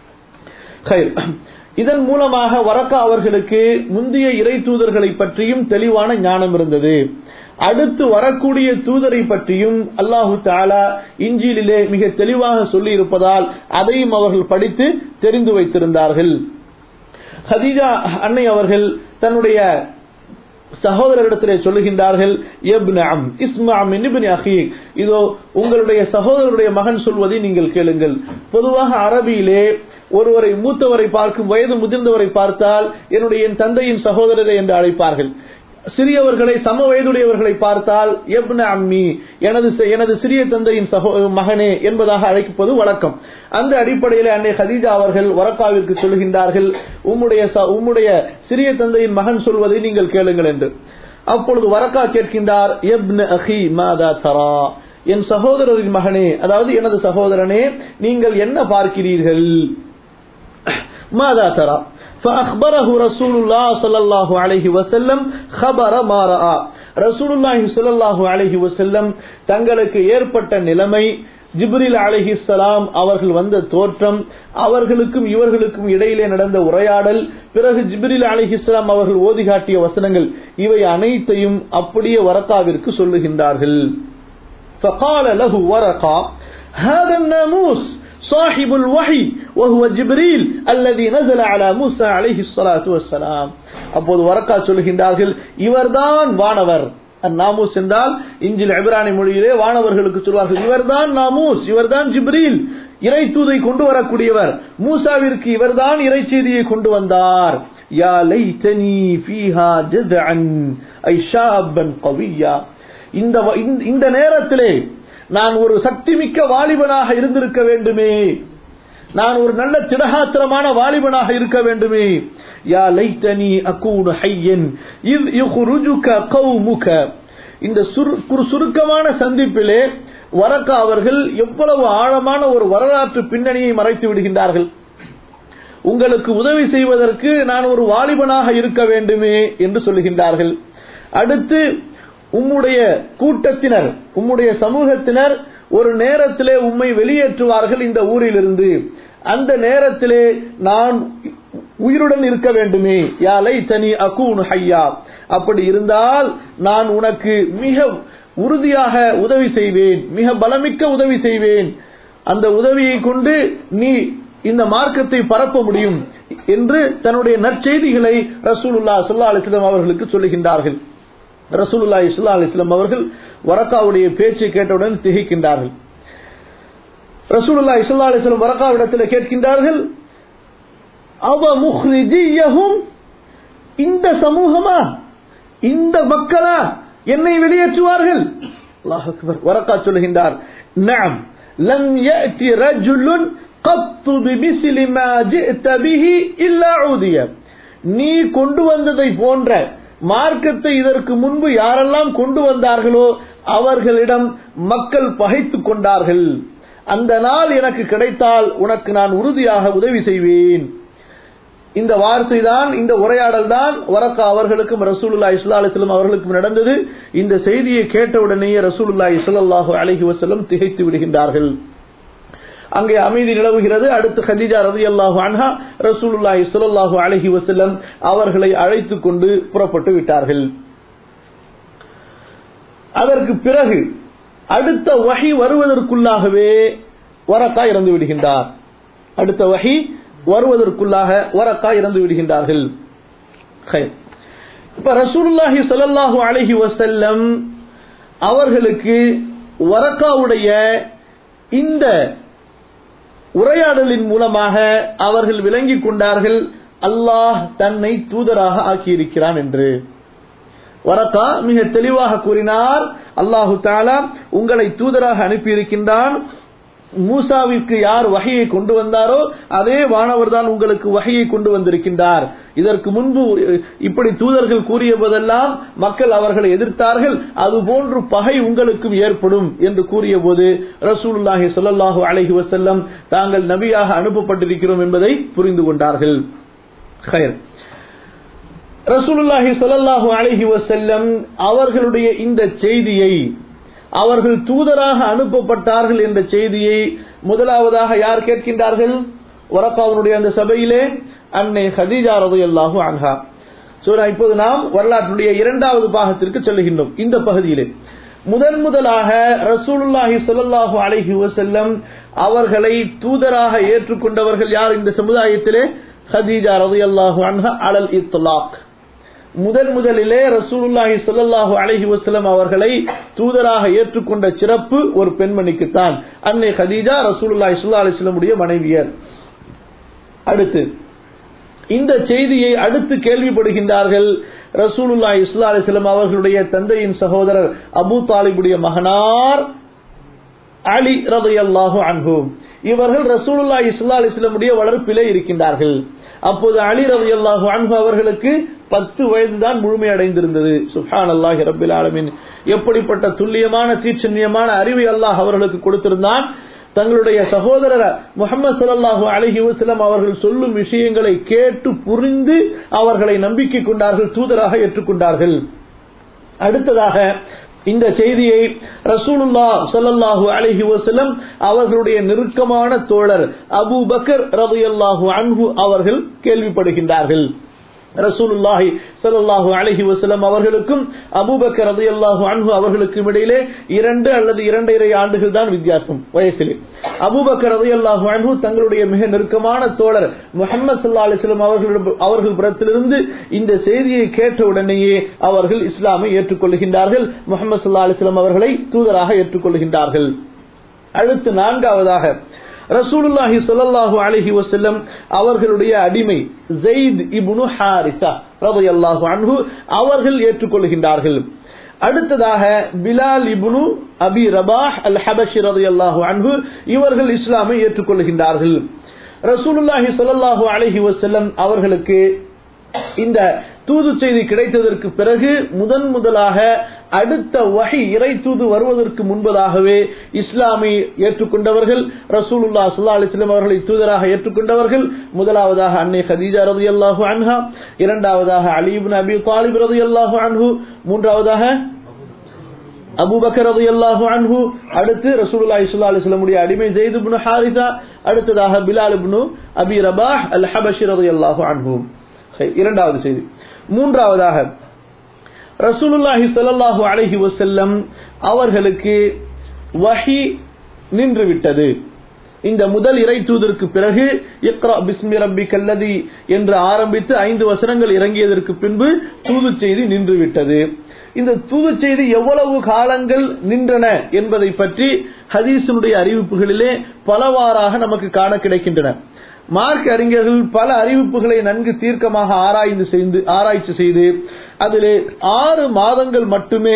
இதன் மூலமாக வரக்கா அவர்களுக்கு முந்தைய இறை தூதர்களை பற்றியும் தெளிவான ஞானம் இருந்தது. அடுத்து வரக்கூடிய தூதரை பற்றியும் அல்லாஹு தஆலா இஞ்சிலிலே மிக தெளிவாக சொல்லி இருப்பதால் அதையும் அவர்கள் படித்து தெரிந்து வைத்திருந்தார்கள். ஹதீஜா அன்னை அவர்கள் தன்னுடைய சகோதரரிடத்திலே சொல்லுகின்றார்கள், இதோ உங்களுடைய சகோதரருடைய மகன் சொல்வதை நீங்கள் கேளுங்கள். பொதுவாக அரபியிலே ஒருவரை மூத்தவரை பார்க்கும் வயது முதிர்ந்தவரை பார்த்தால் என் தந்தையின் சகோதரரை என்று அழைப்பார்கள். சிறியவர்களை சம வயதுடையவர்களை பார்த்தால் எப்ன அம்மி, எனது சிறிய தந்தையின் மகனே என்பதாக அழைப்பது வழக்கம். அந்த அடிப்படையில் அன்னை ஹதீஜா அவர்கள் வரக்காவிற்கு சொல்லுகின்றார்கள், உம்முடைய சிறிய தந்தையின் மகன் சொல்வதை நீங்கள் கேளுங்கள் என்று. அப்பொழுது வரக்கா கேட்கின்றார், எப்ன அஹி மாதா தரா, என் சகோதரரின் மகனே, அதாவது எனது சகோதரனே, நீங்கள் என்ன பார்க்கிறீர்கள்? மாதா தரா. فأخبره رسول الله صلى الله عليه وسلم خبر ما رأى. رسول الله صلى الله عليه وسلم தங்களுக்கு ஏற்பட்ட நிலைமை, ஜிப்ரீல் அலைஹிஸ்ஸலாம் அவர்கள் வந்த தோற்றம், அவர்களுக்கும் இவர்களுக்கும் இடையிலே நடந்த உரையாடல், பிறகு ஜிப்ரீல் அலைஹிஸ்ஸலாம் அவர்கள் ஓதி காட்டிய வசனங்கள், இவை அனைத்தையும் அப்படியே வரக்காவிற்கு சொல்லுகின்றார்கள். فقال له ورقة هذا الناموس صاحب الوحي وهو جبريل الذي نزل على موسى عليه الصلاة والسلام. அப்போது வரக்கா சொல்லுகின்றார்கள், இவர்தான் வானவர். நாமூஸ் என்றால் இஞ்சில் இப்ரானி மொழியிலே வானவர்களுக்கு சொல்வார்கள், இவர்தான் நாமூஸ், இவர்தான் ஜிப்ரீல், இறை தூதை கொண்டு வரக்கூடியவர். மூசாவிற்கு இவர்தான் இறை செய்தியை கொண்டு வந்தார். யா லைதனி ஃபீஹா ஜஸஅன் ஐ ஷாபன் கவியா. இந்த நேரத்திலே நான் ஒரு சக்திமிக்க வாலிபனாக இருந்திருக்க வேண்டுமே, நான் ஒரு நல்ல திடகாத்திரமான வாலிபனாக இருக்க வேண்டுமே. யா லைதனி அகூனு ஹய்யன் இஸ் யுக்ருஜுக கௌமுக. இந்த சுருக்கமான சந்திப்பிலே வரக்கா அவர்கள் எவ்வளவு ஆழமான ஒரு வரலாற்று பின்னணியை மறைத்து விடுகின்றார்கள். உங்களுக்கு உதவி செய்வதற்கு நான் ஒரு வாலிபனாக இருக்க வேண்டுமே என்று சொல்லுகின்றார்கள். அடுத்து, உம்முடைய கூட்டத்தினர், உம்முடைய சமூகத்தினர் ஒரு நேரத்திலே உம்மை வெளியேற்றுவார்கள் இந்த ஊரிலிருந்து, அந்த நேரத்திலே நான் உயிருடன் இருக்க வேண்டுமே. யா லைதனி அகூனு ஹய்யா, அப்படி இருந்தால் நான் உனக்கு மிக உறுதியாக உதவி செய்வேன், மிக பலமிக்க உதவி செய்வேன், அந்த உதவியை கொண்டு நீ இந்த மார்க்கத்தை பரப்ப முடியும் என்று தன்னுடைய நற்செய்திகளை ரசூலுல்லாஹி ஸல்லல்லாஹு அலைஹி வஸல்லம் அவர்களுக்கு சொல்லுகின்றார்கள். ரசூலுல்லாஹி ஸல்லல்லாஹு அலைஹி வஸல்லம் அவர்கள் வரக்காவுடைய பேச்சை கேட்டவுடன் திகைக்கின்றார்கள். ரசூலுல்லாஹி ஸல்லல்லாஹு அலைஹி வஸல்லம் வரக்காவிடத்தில் கேட்கின்றார்கள், அவ முஹ்ரிஜியஹும், இந்த சமூகமா, இந்த மக்களா என்னை வெளியேற்றுவார்கள்? அல்லாஹ் அக்பர். வரக்கா சொல்லுகின்றார், நஅம் லம் யஅதி ரஜுலுன் கத்து பிமிஸ்லி மா ஜிஅத பிஹி இல்லா உதிய, நீ கொண்டு வந்ததை போன்ற மார்க்கத்தை இதற்கு முன்பு யாரெல்லாம் கொண்டு வந்தார்களோ அவர்களிடம் மக்கள் பகைத்துக் கொண்டார்கள். அந்த நாள் எனக்கு கிடைத்தால் உனக்கு நான் உறுதியாக உதவி செய்வேன். இந்த வார்த்தை தான், இந்த உரையாடல் தான் வரக்கா அவர்களுக்கும் ரசூலுல்லாஹி ஸல்லல்லாஹு அலைஹி வஸல்லம் அவர்களுக்கும் நடந்தது. இந்த செய்தியை கேட்டவுடனேயே ரசூலுல்லாஹி ஸல்லல்லாஹு அலைஹி வஸல்லம் திகைத்து விடுகின்றார்கள். அங்கே அமைதி நிலவுகிறது. அடுத்து கதீஜா ரலியல்லாஹு அன்ஹா ரசூலுல்லாஹி ஸல்லல்லாஹு அலைஹி வஸல்லம் அவர்களை அழைத்துக் கொண்டு புறப்பட்டு விட்டார்கள். அதற்கு பிறகு அடுத்த வஹி வருவதற்குள்ளாகவே வரக்கா இறந்து விடுகின்றார். அடுத்த வஹி வருவதற்குள்ளாக வரக்கா இறந்து விடுகின்றார்கள். இப்ப ரசூலுல்லாஹி ஸல்லல்லாஹு அலைஹி வஸல்லம் அவர்களுக்கு வரக்காவுடைய இந்த உரையாடலின் மூலமாக அவர்கள் விளங்கிக் கொண்டார்கள், அல்லாஹ் தன்னை தூதராக ஆக்கியிருக்கிறான் என்று. வரக்கா மிக தெளிவாக கூறினார், அல்லாஹு தஆலா உங்களை தூதராக அனுப்பியிருக்கின்றான். மூசாவிற்கு யார் வஹியை கொண்டு வந்தாரோ அதே வானவர் தான் உங்களுக்கு வஹியை கொண்டு வந்திருக்கின்றார். இதற்கு முன்பு இப்படி தூதர்கள் கூறிய போதெல்லாம் மக்கள் அவர்களை எதிர்த்தார்கள், அதுபோன்று பகை உங்களுக்கும் ஏற்படும் என்று கூறிய போது ரசூலுல்லாஹி ஸல்லல்லாஹு அலைஹி வஸல்லம் தாங்கள் நபியாக அனுப்பப்பட்டிருக்கிறோம் என்பதை புரிந்து கொண்டார்கள். ரசூலுல்லாஹி ஸல்லல்லாஹு அலைஹி வஸல்லம் அவர்களுடைய இந்த செய்தியை, அவர்கள் தூதராக அனுப்பப்பட்டார்கள் என்ற செய்தியை முதலாவதாக யார் கேட்கின்றார்கள்? வரக்காவுடைய அந்த சபையிலே அன்னை கதீஜா ரலியல்லாஹு அன்ஹா. இப்போது நாம் வரலாற்றுடைய இரண்டாவது பாகத்திற்கு செல்லுகின்றோம். இந்த பகுதியிலே முதலாக ரசூலுல்லாஹி ஸல்லல்லாஹு அலைஹி வஸல்லம் அவர்களை தூதராக ஏற்றுக்கொண்டவர்கள் யார் இந்த சமுதாயத்திலே? கதீஜா ரலியல்லாஹு அன்ஹா அலல் இத்லாக். முதலிலே ரசூலுல்லாஹி ஸல்லல்லாஹு அலைஹி வஸல்லம் அவர்களை தூதராக ஏற்றுக்கொண்ட சிறப்பு ஒரு பெண்மணிக்குத்தான். அன்னை கதீஜா ரசூலுல்லாஹி ஸல்லல்லாஹு அலைஹி வஸல்லம் உடைய மனைவியர். அடுத்து இந்த செய்தியை அடுத்து கேள்விப்படுகின்றார்கள் ரசூலுல்லாஹி ஸல்லல்லாஹு அலைஹி வஸல்லம் அவர்களுடைய தந்தையின் சகோதரர் அபூ தாலிபுடைய மகனார் அலி ரலியல்லாஹு அன்ஹு. இவர்கள் ரசூலுல்லாஹி ஸல்லல்லாஹு அலைஹி வஸல்லம் உடைய வளர்ப்பிலே இருக்கின்றார்கள். அப்போது அலி ரலியல்லாஹு அன்ஹு அவர்களுக்கு 10 வயதுதான் முழுமையடைந்திருந்தது. சுப்ஹானல்லாஹி ரப்பில் ஆலமீன். எப்படிப்பட்ட துல்லியமான தீட்சண்யமான அறிவை அல்லாஹ் அவர்களுக்கு கொடுத்திருந்தான். தங்களுடைய சகோதரர் முஹம்மது ஸல்லல்லாஹு அலைஹி வஸல்லம் அவர்கள் சொல்லும் விஷயங்களை கேட்டு புரிந்து அவர்களை நம்பிக்கை கொண்டார்கள், தூதராக ஏற்றுக்கொண்டார்கள். அடுத்ததாக இந்த செய்தியை ரசூலுல்லாஹ் ஸல்லல்லாஹு அலைஹி வஸல்லம் அவர்களுடைய நெருக்கமான தோழர் அபூபக்கர் ரலியல்லாஹு அன்ஹு அவர்கள் கேள்விப்படுகின்றார்கள். ரசூலுல்லாஹி ஸல்லல்லாஹு அலைஹி வஸல்லம் அவர்களுக்கும் அபூபக்கர் ரலியல்லாஹு அன்ஹு அவர்களுக்கும் இடையிலே 2 அல்லது 2.5 ஆண்டுகள் தான் வித்தியாசம் வயசிலே. அபூபக்கர் ரலியல்லாஹு அன்ஹு தங்களுடைய மிக நெருக்கமான தோழர் முஹம்மது ஸல்லல்லாஹு அலைஹி வஸல்லம் அவர்கள் புறத்திலிருந்து இந்த செய்தியை கேட்ட உடனேயே அவர்கள் இஸ்லாமை ஏற்றுக்கொள்கின்றார்கள். முஹம்மது ஸல்லல்லாஹு அலைஹி வஸல்லம் அவர்களை தூதராக ஏற்றுக்கொள்கின்றார்கள். அடுத்து நான்காவதாக ரசூலுல்லாஹி ஸல்லல்லாஹு அலைஹி வஸல்லம் அவர்களுடைய அடிமை ஸைத் இப்னு ஹாரிஸா ரலியல்லாஹு அன்ஹு அவர்கள் ஏற்றுக்கொள்கின்றார்கள். அடுத்ததாக Bilal ibn Abi Rabah al Habashi ரலியல்லாஹு அன்ஹு இவர்கள் இஸ்லாமை ஏற்றுக்கொள்கின்றார்கள். ரசூலுல்லாஹி ஸல்லல்லாஹு அலைஹி வஸல்லம் அவர்களுக்கு இந்த தூது செய்தி கிடைத்ததற்கு பிறகு முதலாக அடுத்த வஹி இறை தூது வருவதற்கு முன்பதாகவே இஸ்லாமை ஏற்றுக்கொண்டவர்கள் ரசூலுல்லாஹி ஸல்லல்லாஹு அலைஹி வஸல்லம் அவர்களை தூதராக ஏற்றுக்கொண்டவர்கள் முதலாவதாக அன்னை கதீஜா ரலியல்லாஹு அன்ஹா, இரண்டாவதாக அலி இப்னு அபி தாலிப் ரலியல்லாஹு அன்ஹு, மூன்றாவதாக அபூபக்கர் ரலியல்லாஹு அன்ஹு, அடுத்து ரசூலுல்லாஹி ஸல்லல்லாஹு அலைஹி வஸல்லம் உடைய அடிமை ஸைத் இப்னு ஹாரிஸா, அடுத்ததாக Bilal ibn Abi Rabah al Habashi ரலியல்லாஹு அன்ஹு. இரண்டாவது செய்தி. மூன்றாவதாக ரசூலுல்லாஹி ஸல்லல்லாஹு அலைஹி வஸல்லம் அவர்களுக்கு வஹி நின்று விட்டது. இந்த முதல் இறை தூதருக்கு பிறகு இக்ரா பிஸ்மி ரப்பிக்கல்லதி என்று ஆரம்பித்து 5 வசனங்கள் இறங்கியதற்கு பின்பு தூது செய்தி நின்று விட்டது. இந்த தூது செய்தி எவ்வளவு காலங்கள் நின்றன என்பதை பற்றி ஹதீஸினுடைய அறிவிப்புகளிலே பலவாறாக நமக்கு காண கிடைக்கின்றன. மார்க் அறிஞர்கள் பல அறிவிப்புகளை நன்கு தீர்க்கமாக ஆராய்ச்சி செய்து அதிலே 6 மாதங்கள் மட்டுமே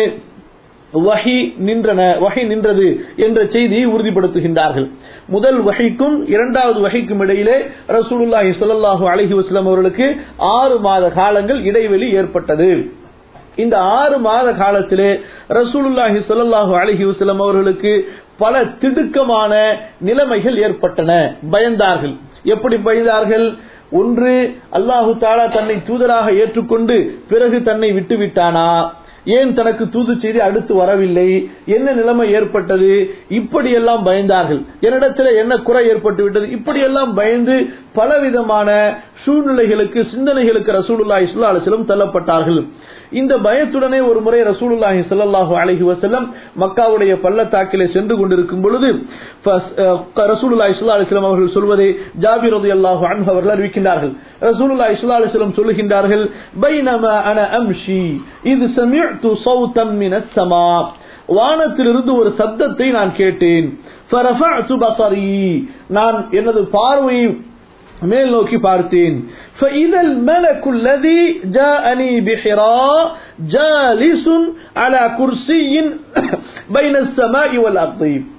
வஹி நின்றது என்ற செய்தியை உறுதிப்படுத்துகின்றார்கள். முதல் வஹிக்கும் இரண்டாவது வஹிக்கும் இடையிலே ரசூலுல்லாஹி ஸல்லல்லாஹு அலைஹி வஸல்லம் அவர்களுக்கு 6 மாத காலங்கள் இடைவெளி ஏற்பட்டது. இந்த 6 மாத காலத்திலே ரசூலுல்லாஹி ஸல்லல்லாஹு அலைஹி வஸல்லம் அவர்களுக்கு பல திடுக்கமான நிலைமைகள் ஏற்பட்டன. பயந்தார்கள். எப்படி பயந்தார்கள்? ஒன்று, அல்லாஹு தஆலா தன்னை தூதராக ஏற்றுக்கொண்டு பிறகு தன்னை விட்டுவிட்டானா? ஏன் தனக்கு தூது செய்தி அடுத்து வரவில்லை? என்ன நிலைமை ஏற்பட்டது? இப்படியெல்லாம் பயந்தார்கள். என்னிடத்தில் என்ன குறை ஏற்பட்டு விட்டது? இப்படியெல்லாம் பயந்து பலவிதமான சூழ்நிலைகளுக்கு, சிந்தனைகளுக்கு ரசூலுல்லாஹி ஸல்லல்லாஹு அலைஹி வஸல்லம் தள்ளப்பட்டார்கள். இந்த பயத்துடனே ஒரு முறை ரசூலுல்லாஹி ஸல்லல்லாஹு அலைஹி வஸல்லம் மக்காவுடைய பள்ளத்தாக்கிலே சென்று கொண்டிருக்கும் பொழுது ரசூலுல்லாஹி ஸல்லல்லாஹு அலைஹி வஸல்லம் அவர்கள் சொல்வதை ஜாபிர் ரலியல்லாஹு அன்ஹு அவர்கள் அறிவிக்கின்றார்கள். ரசூலுல்லாஹி ஸல்லல்லாஹு அலைஹி வஸல்லம் சொல்லுகின்றார்கள், பைனமா அன அம்ஷி இது சமிஅது ஸௌதன் மினஸ் ஸமா, வானத்திலிருந்து ஒரு சத்தத்தை நான் கேட்டேன். ஃபரஃபஅது பஸரி, நான் எனது பார்வையை மேல் நோக்கி பார்த்தேன். فإذا الملك الذي جاءني بحراء جالس على كرسي بين السماء والأرض.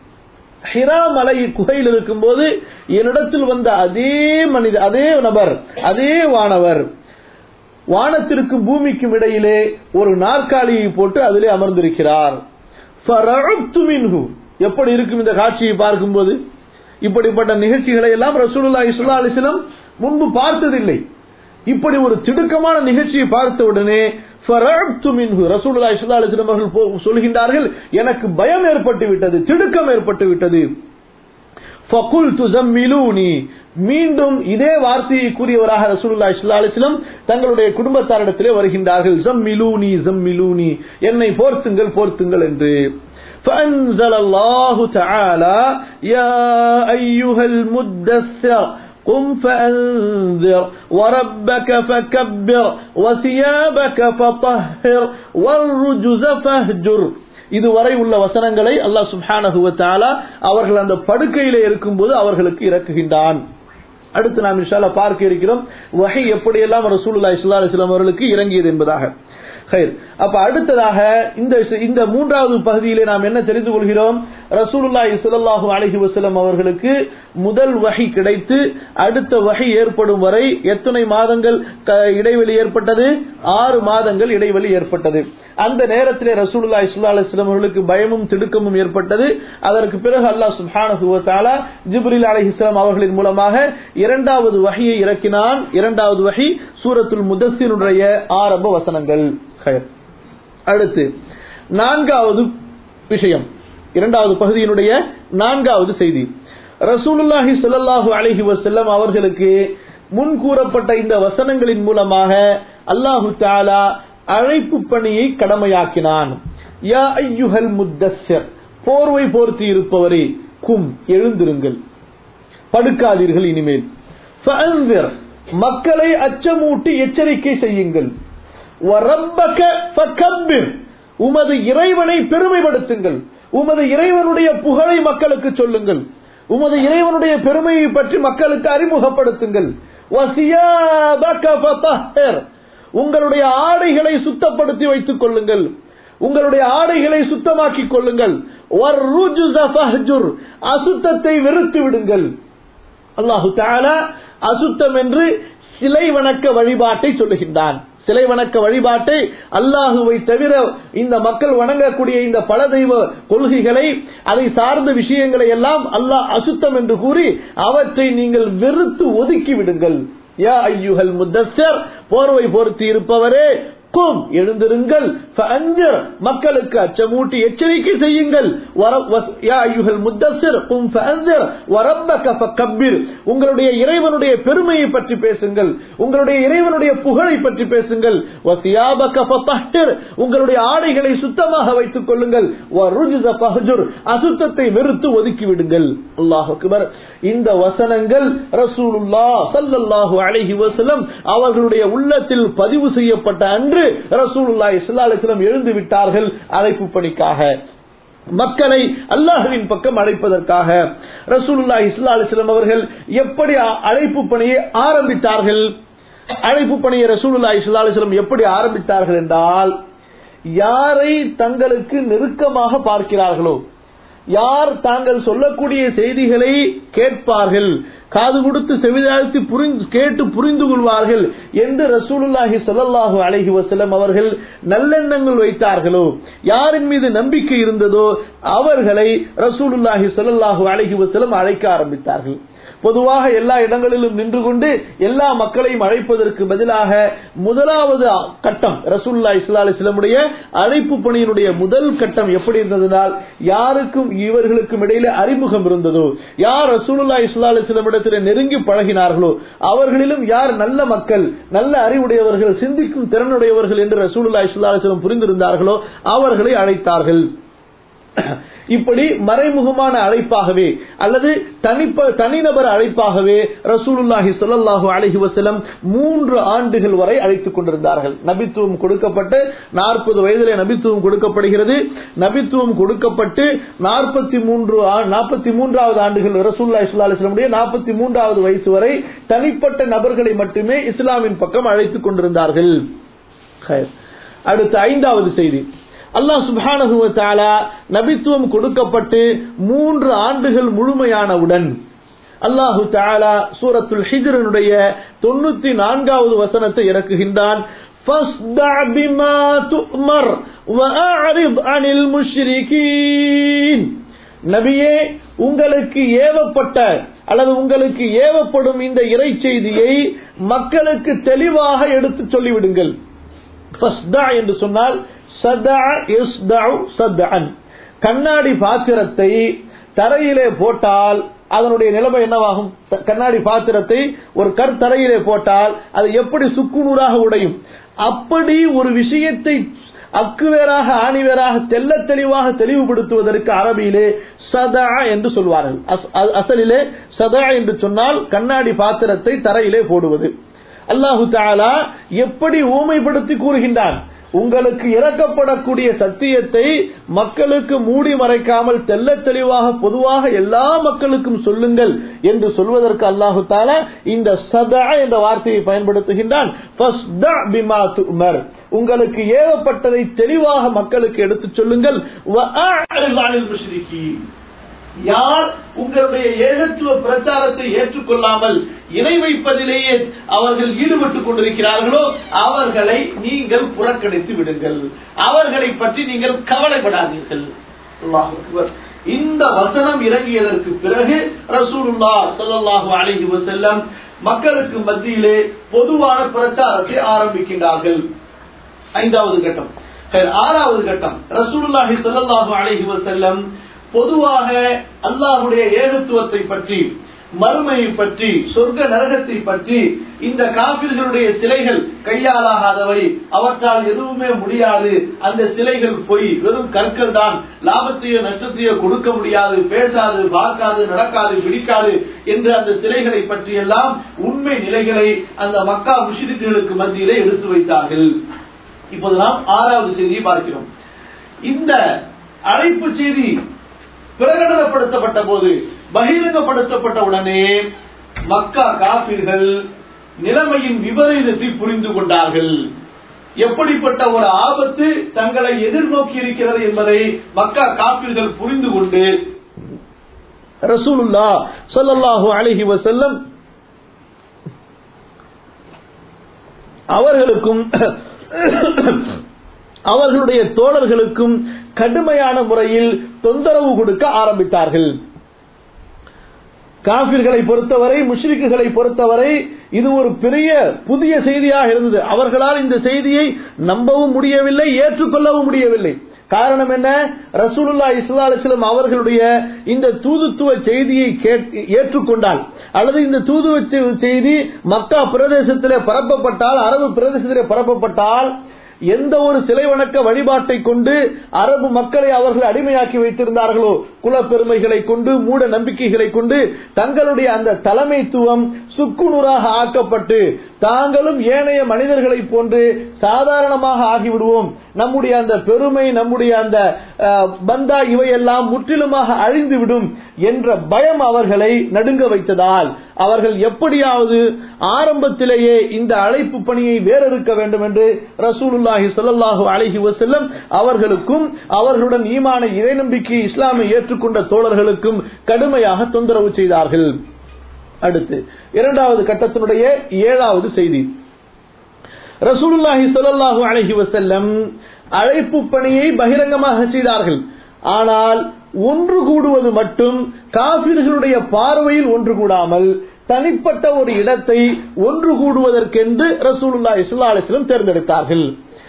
ஹிரா மலை குகையில் இருக்கும்போது என்னிடத்தில் வந்த அதே நபர், அதே வானவர் வானத்திற்கும் பூமிக்கும் இடையிலே ஒரு நாற்காலியை போட்டு அதிலே அமர்ந்திருக்கிறார். ஃபரஅப்து மின்ஹு, எப்படி இருக்கும் இந்த காட்சியை பார்க்கும்போது? இப்படிப்பட்ட நிகழ்ச்சிகளை எல்லாம் ரசூலுல்லாஹி ஸல்லல்லாஹு அலைஹி வஸல்லம் முன்பு பார்த்ததில்லை. இப்படி ஒரு திடுக்கமான நிகழ்ச்சியை பார்த்த உடனே ஃபரஅப்து மின்ஹு, ரசூலுல்லாஹி ஸல்லல்லாஹு அலைஹி வஸல்லம் அவர்கள் சொல்கின்றார்கள், எனக்கு பயம் ஏற்பட்டு விட்டது, திடுக்கம் ஏற்பட்டு விட்டது. ஃபகுல்து ஜம்மிலூனி, மீண்டும் இதே வார்த்தையை கூறியவராக ரசூலுல்லாஹி ஸல்லல்லாஹு அலைஹி வஸல்லம் தங்களுடைய குடும்பத்தாரிடத்திலே வருகின்றார்கள். ஜம்மிலூனி ஜம்மிலூனி, என்னை போர்த்துங்கள் போர்த்துங்கள் என்று. فأنزل الله تعالى يا أيها المدثر قم فأنذر وربك فكبر وثيابك فطهر والرجز فاهجر. இதுவரை உள்ள வசனங்களை அல்லாஹ் சுப்ஹானஹு வ தஆலா அவர்கள் அந்த படுக்கையிலே இருக்கும்போது அவர்களுக்கு இறக்குகின்றான். அடுத்து நாம் இன்ஷா அல்லாஹ் பார்க்க இருக்கிறோம் வஹி எப்படியெல்லாம் ரசூலுல்லாஹி ஸல்லல்லாஹு அலைஹி வஸல்லம் அவர்களுக்கு இறங்கியது என்பதாக. அப்ப அடுத்ததாக இந்த மூன்றாவது பகுதியிலே நாம் என்ன தெரிந்து கொள்கிறோம்? ரசூலுல்லாஹி ஸல்லல்லாஹு அலைஹி வஸல்லம் அவர்களுக்கு முதல் வஹி கிடைத்து அடுத்த வஹி ஏற்படும் வரை எத்தனை மாதங்கள் இடைவெளி ஏற்பட்டது? 6 மாதங்கள் இடைவெளி ஏற்பட்டது. அந்த நேரத்திலே ரசூலுல்லாஹி ஸல்லல்லாஹு அலைஹி வஸல்லம் அவர்களுக்கு பயமும் திடுக்கமும் ஏற்பட்டது. அதற்கு பிறகு அல்லாஹ் சுப்ஹானஹு வ தஆலா ஜிப்ரீல் அலைஹிஸ்ஸலாம் அவர்களின் மூலமாக இரண்டாவது வஹியை இறக்கினான். இரண்டாவது வஹி சூரத்துல் முதஸ்ஸிருடைய ஆரம்ப வசனங்கள். அடுத்து 4வது விஷயம், இரண்டாவது பகுதியினுடைய 4வது செய்தி. ரசூலுல்லாஹி ஸல்லல்லாஹு அலைஹி வஸல்லம் அவர்களுக்கு முன்கூறப்பட்ட இந்த வசனங்களின் மூலமாக அல்லாஹு தஆலா அழைப்பு பணியை கடமையாக்கினான். யா அய்யுஹல் முத்தஸ்ஸிர், போர்வை போர்த்தி இருப்பவரே, கும் எழுந்திருங்கள், படுக்காதீர்கள் இனிமேல். ஃபஅன்ஸிர், மக்களை அச்சமூட்டி எச்சரிக்கை செய்யுங்கள். வரப்பக ஃபகப்பிர், உமது இறைவனை பெருமைப்படுத்துங்கள், உமது இறைவனுடைய புகழை மக்களுக்கு சொல்லுங்கள், உமது இறைவனுடைய பெருமையை பற்றி மக்களுக்கு அறிமுகப்படுத்துங்கள். வசியாபக ஃபதஹிர், உங்களுடைய ஆடைகளை சுத்தப்படுத்தி வைத்துக் கொள்ளுங்கள், உங்களுடைய ஆடைகளை சுத்தமாக்கிக் கொள்ளுங்கள். வர்ருஜ்ஸ ஃபஹ்ஜுர், அசுத்தத்தை வெறுத்து விடுங்கள். அல்லாஹு தஆலா அசுத்தம் என்று சிலை வணக்க வழிபாட்டை சொல்லுகின்றான். சிலை வணக்க வழிபாட்டை, அல்லாஹுவை தவிர இந்த மக்கள் வணங்கக்கூடிய இந்த பல தெய்வ கொள்கைகளை, அதை சார்ந்த விஷயங்களை எல்லாம் அல்லாஹ் அசுத்தம் என்று கூறி அவற்றை நீங்கள் வெறுத்து ஒதுக்கி விடுங்கள். யா அய்யுஹல் முத்தஸ்ஸிர், போர்வை போர்த்தி இருப்பவரே, கும் எழுந்திருங்கள். ஃபஅன்திர் மக்களுக்கு அச்சமூட்டி எச்சரிக்கை செய்யுங்கள். யா அய்யுஹல் முத்தஸ்ஸிர் கும் ஃபஅன்திர் வரப்பக ஃபகப்பிர் உங்களுடைய இறைவனுடைய பெருமையை பற்றி பேசுங்கள், உங்களுடைய இறைவனுடைய புகழை பற்றி பேசுங்கள். வசியாபக ஃபதஹ்ஹிர் உங்களுடைய ஆடைகளை சுத்தமாக வைத்துக் கொள்ளுங்கள். வருஜ்ஸ ஃபஹ்ஜுர் அசுத்தத்தை வெறுத்து ஒதுக்கி விடுங்கள். அல்லாஹ் அக்பர். இந்த வசனங்கள் ரசூலுல்லாஹ் ஸல்லல்லாஹு அலைஹி வஸல்லம் அவர்களுடைய உள்ளத்தில் பதிவு செய்யப்பட்ட அன்று ரசூலுல்லாஹி ஸல்லல்லாஹு அலைஹி வஸல்லம் எழுந்து விட்டார்கள் அழைப்பு பணிக்காக, மக்களை அல்லாஹ்வின் பக்கம் அழைப்பதற்காக. ரசூலுல்லாஹி ஸல்லல்லாஹு அலைஹி வஸல்லம் அவர்கள் எப்படி அழைப்பு பணியை ஆரம்பித்தார்கள்? அழைப்பு பணியை ரசூலுல்லாஹி ஸல்லல்லாஹு அலைஹி வஸல்லம் எப்படி ஆரம்பித்தார்கள் என்றால், யாரை தங்களுக்கு நெருக்கமாக பார்க்கிறார்களோ, யார் தாங்கள் சொல்லக்கூடிய செய்திகளை கேட்பார்கள், காது கொடுத்து செவிதாழ்த்தி கேட்டு புரிந்து கொள்வார்கள் என்று ரசூலுல்லாஹி ஸல்லல்லாஹு அலைஹி வஸல்லம் அவர்கள் நல்லெண்ணங்கள் வைத்தார்களோ, யாரின் மீது நம்பிக்கை இருந்ததோ அவர்களை ரசூலுல்லாஹி ஸல்லல்லாஹு அலைஹி வஸல்லம் அழைக்க ஆரம்பித்தார்கள். பொதுவாக எல்லா இடங்களிலும் நின்று கொண்டு எல்லா மக்களையும் அழைப்பதற்கு பதிலாக முதலாவது கட்டம் ரசூலுல்லாஹி ஸல்லல்லாஹு அலைஹி வஸல்லமுடைய அழைப்பு பணியினுடைய முதல் கட்டம் எப்படி இருந்ததனால், யாருக்கும் இவர்களுக்கும் இடையிலே அறிமுகம் இருந்ததோ, யார் ரசூலுல்லாஹி ஸல்லல்லாஹு அலைஹி வஸல்லம் இடத்திலே நெருங்கி பழகினார்களோ, அவர்களிலும் யார் நல்ல மக்கள், நல்ல அறிவுடையவர்கள், சிந்திக்கும் திறனுடையவர்கள் என்று ரசூலுல்லாஹி ஸல்லல்லாஹு அலைஹி வஸல்லம் புரிந்திருந்தார்களோ அவர்களை அழைத்தார்கள். இப்படி மறைமுகமான அழைப்பாகவே அல்லது தனிநபர் அழைப்பாகவே ரசூலுல்லாஹி ஸல்லல்லாஹு அலைஹி வஸல்லம் 3 ஆண்டுகள் வரை அழைத்துக் கொண்டிருந்தார்கள். நபித்துவம் கொடுக்கப்பட்டு 40 வயதிலே நபித்துவம் கொடுக்கப்படுகிறது. நபித்துவம் கொடுக்கப்பட்டு 43வது ஆண்டுகள் ரசூலுல்லாஹி ஸல்லல்லாஹு அலைஹி வஸல்லம் 43வது வயசு வரை தனிப்பட்ட நபர்களை மட்டுமே இஸ்லாமின் பக்கம் அழைத்துக் கொண்டிருந்தார்கள். அடுத்த 5வது செய்தி, அல்லாஹ் சுப்ஹானஹு வ தஆலா நபித்துவம் கொடுக்கப்பட்டு 3 ஆண்டுகள் முழுமையானவுடன் அல்லாஹு தஆலா சூரத்துல் ஹிஜ்ரினுடைய 94வது வசனத்தை இறக்குகின்றான். ஃபஸ்தஅ பிமா துஅமர் வ அஅரித் அனில் முஷ்ரிகீன். நபியே, உங்களுக்கு ஏவப்பட்ட அல்லது உங்களுக்கு ஏவப்படும் இந்த இறை செய்தியை மக்களுக்கு தெளிவாக எடுத்து சொல்லிவிடுங்கள். ஃபஸ்தா என்று சொன்னால் கண்ணாடி பாத்திரத்தை தரையிலே போட்டால் அதனுடைய நிலைமை என்னவாகும்? கண்ணாடி பாத்திரத்தை ஒரு தரையிலே போட்டால் அது எப்படி சுக்குநூறாக உடையும், அப்படி ஒரு விஷயத்தை அக்குவேராக ஆணிவேராக தெல்ல தெளிவாக தெளிவுபடுத்துவதற்கு அரபியிலே சதா என்று சொல்வார்கள். அசலிலே சதா என்று சொன்னால் கண்ணாடி பாத்திரத்தை தரையிலே போடுவது. அல்லாஹு தஆலா எப்படி ஊமைப்படுத்தி கூறுகின்றான், உங்களுக்கு இறக்கப்படக்கூடிய சத்தியத்தை மக்களுக்கு மூடி மறைக்காமல் தெல்ல தெளிவாக பொதுவாக எல்லா மக்களுக்கும் சொல்லுங்கள் என்று சொல்வதற்கு அல்லாஹு தஆலா இந்த சதா என்ற வார்த்தையை பயன்படுத்துகின்றான். ஃபஸ்தா பிமா துஅமர், உங்களுக்கு ஏவப்பட்டதை தெளிவாக மக்களுக்கு எடுத்துச் சொல்லுங்கள். வஅஅரித் அனில் முஷ்ரிகீன், யார் உங்களுடைய ஏகத்துவ பிரச்சாரத்தை ஏற்றுக்கொள்ளாமல் இணை வைப்பதிலேயே அவர்கள் ஈடுபட்டுக் கொண்டிருக்கிறார்களோ அவர்களை நீங்கள் புறக்கணித்து விடுங்கள், அவர்களை பற்றி நீங்கள் கவலைப்படாதீர்கள். அல்லாஹ் அக்பர். இந்த வசனம் இறங்கியதற்கு பிறகு ரசூலுல்லாஹ் ஸல்லல்லாஹு அலைஹி வஸல்லம் மக்களுக்கு மத்தியிலே பொதுவான பிரச்சாரத்தை ஆரம்பிக்கின்றார்கள். 5வது கட்டம். 6வது கட்டம், ரசூலுல்லாஹி ஸல்லல்லாஹு அலைஹி வஸல்லம் பொதுவாக அல்லாஹ்வுடைய ஏகத்துவத்தை பற்றி, மறுமையை பற்றி, சொர்க்க நரகத்தை பற்றி, இந்த காபிர்களுடைய சிலைகள் கையாலாகாதவை, அவற்றால் எதுவுமே முடியாது, அந்த சிலைகள் பொய், வெறும் கற்கள் தான், லாபத்தையோ நஷ்டத்தையோ கொடுக்க முடியாது, பேசாது, பார்க்காது, நடக்காது, பிடிக்காது என்று அந்த சிலைகளை பற்றியெல்லாம் உண்மை நிலைகளை அந்த மக்கா முஷ்ரிக்குகளுக்கு மத்தியிலே எடுத்து வைத்தார்கள். இப்போது நாம் 6வது செய்தியை பார்க்கிறோம். இந்த அழைப்பு செய்தி பிரகடனப்படுத்தப்பட்ட போது, பகிரங்கப்படுத்தப்பட்ட உடனே மக்கா காபிர்கள் நிலைமையின் விபரீதத்தை புரிந்து கொண்டார்கள். எப்படிப்பட்ட ஒரு ஆபத்து தங்களை எதிர்நோக்கி இருக்கிறது என்பதை மக்கா காபிர்கள் புரிந்து கொண்டு ரசூலுல்லாஹ் ஸல்லல்லாஹு அலைஹி வஸல்லம் அவர்களுக்கும் அவர்களுடைய தோழர்களுக்கும் கடுமையான முறையில் தொந்தரவு கொடுக்க ஆரம்பித்தார்கள். காபிர்களை பொறுத்தவரை, முஷ்ரிக்குகளை பொறுத்தவரை இது ஒரு பெரிய புதிய செய்தியாக இருந்தது. அவர்களால் இந்த செய்தியை நம்பவும் முடியவில்லை, ஏற்றுக்கொள்ளவும் முடியவில்லை. காரணம் என்ன? ரசூலுல்லாஹி ஸல்லல்லாஹு அலைஹி வஸல்லம் அவர்களுடைய இந்த தூதுத்துவ செய்தியை ஏற்றுக்கொண்டால், அல்லது இந்த தூதுவ செய்தி மக்கா பிரதேசத்திலே பரப்பப்பட்டால், அரபு பிரதேசத்திலே பரப்பப்பட்டால், எந்த ஒரு சிலை வணக்க வழிபாட்டை கொண்டு அரபு மக்களை அவர்கள் அடிமையாக்கி வைத்திருந்தார்களோ, குலப்பெருமைகளை கொண்டு, மூட நம்பிக்கைகளை கொண்டு தங்களுடைய அந்த தலைமைத்துவம் சுக்குநூறாக ஆக்கப்பட்டு தாங்களும் ஏனைய மனிதர்களை போன்று சாதாரணமாக ஆகிவிடுவோம், நம்முடைய அந்த பெருமை, நம்முடைய அந்த பந்தா இவையெல்லாம் முற்றிலுமாக அழிந்துவிடும் என்ற பயம் அவர்களை நடுங்க வைத்ததால் அவர்கள் எப்படியாவது ஆரம்பத்திலேயே இந்த அழைப்பு பணியை வேறறுக்க வேண்டும் என்று ரசூலுல்லாஹி ஸல்லல்லாஹு அலைஹி வஸல்லம் அவர்களுக்கும் அவர்களுடன் ஈமான இறை நம்பிக்கை இஸ்லாமை ஏற்றுக்கொண்ட தோழர்களுக்கும் கடுமையாக தொந்தரவு செய்தார்கள். அடுத்து இரண்டாவது கட்டத்தினுடைய 7வது செய்தி. ரசூலுல்லாஹி ஸல்லல்லாஹு அலைஹி வஸல்லம் அழைப்பு பணியை பகிரங்கமாக செய்தார்கள். ஆனால் ஒன்று கூடுவது மட்டும் காபிர்களுடைய பார்வையில் ஒன்று கூடாமல் தனிப்பட்ட ஒரு இடத்தை ஒன்று கூடுவதற்கென்று ரசூலுல்லாஹி ஸல்லல்லாஹு அலைஹி வஸல்லம் தேர்ந்தெடுத்தார்கள்.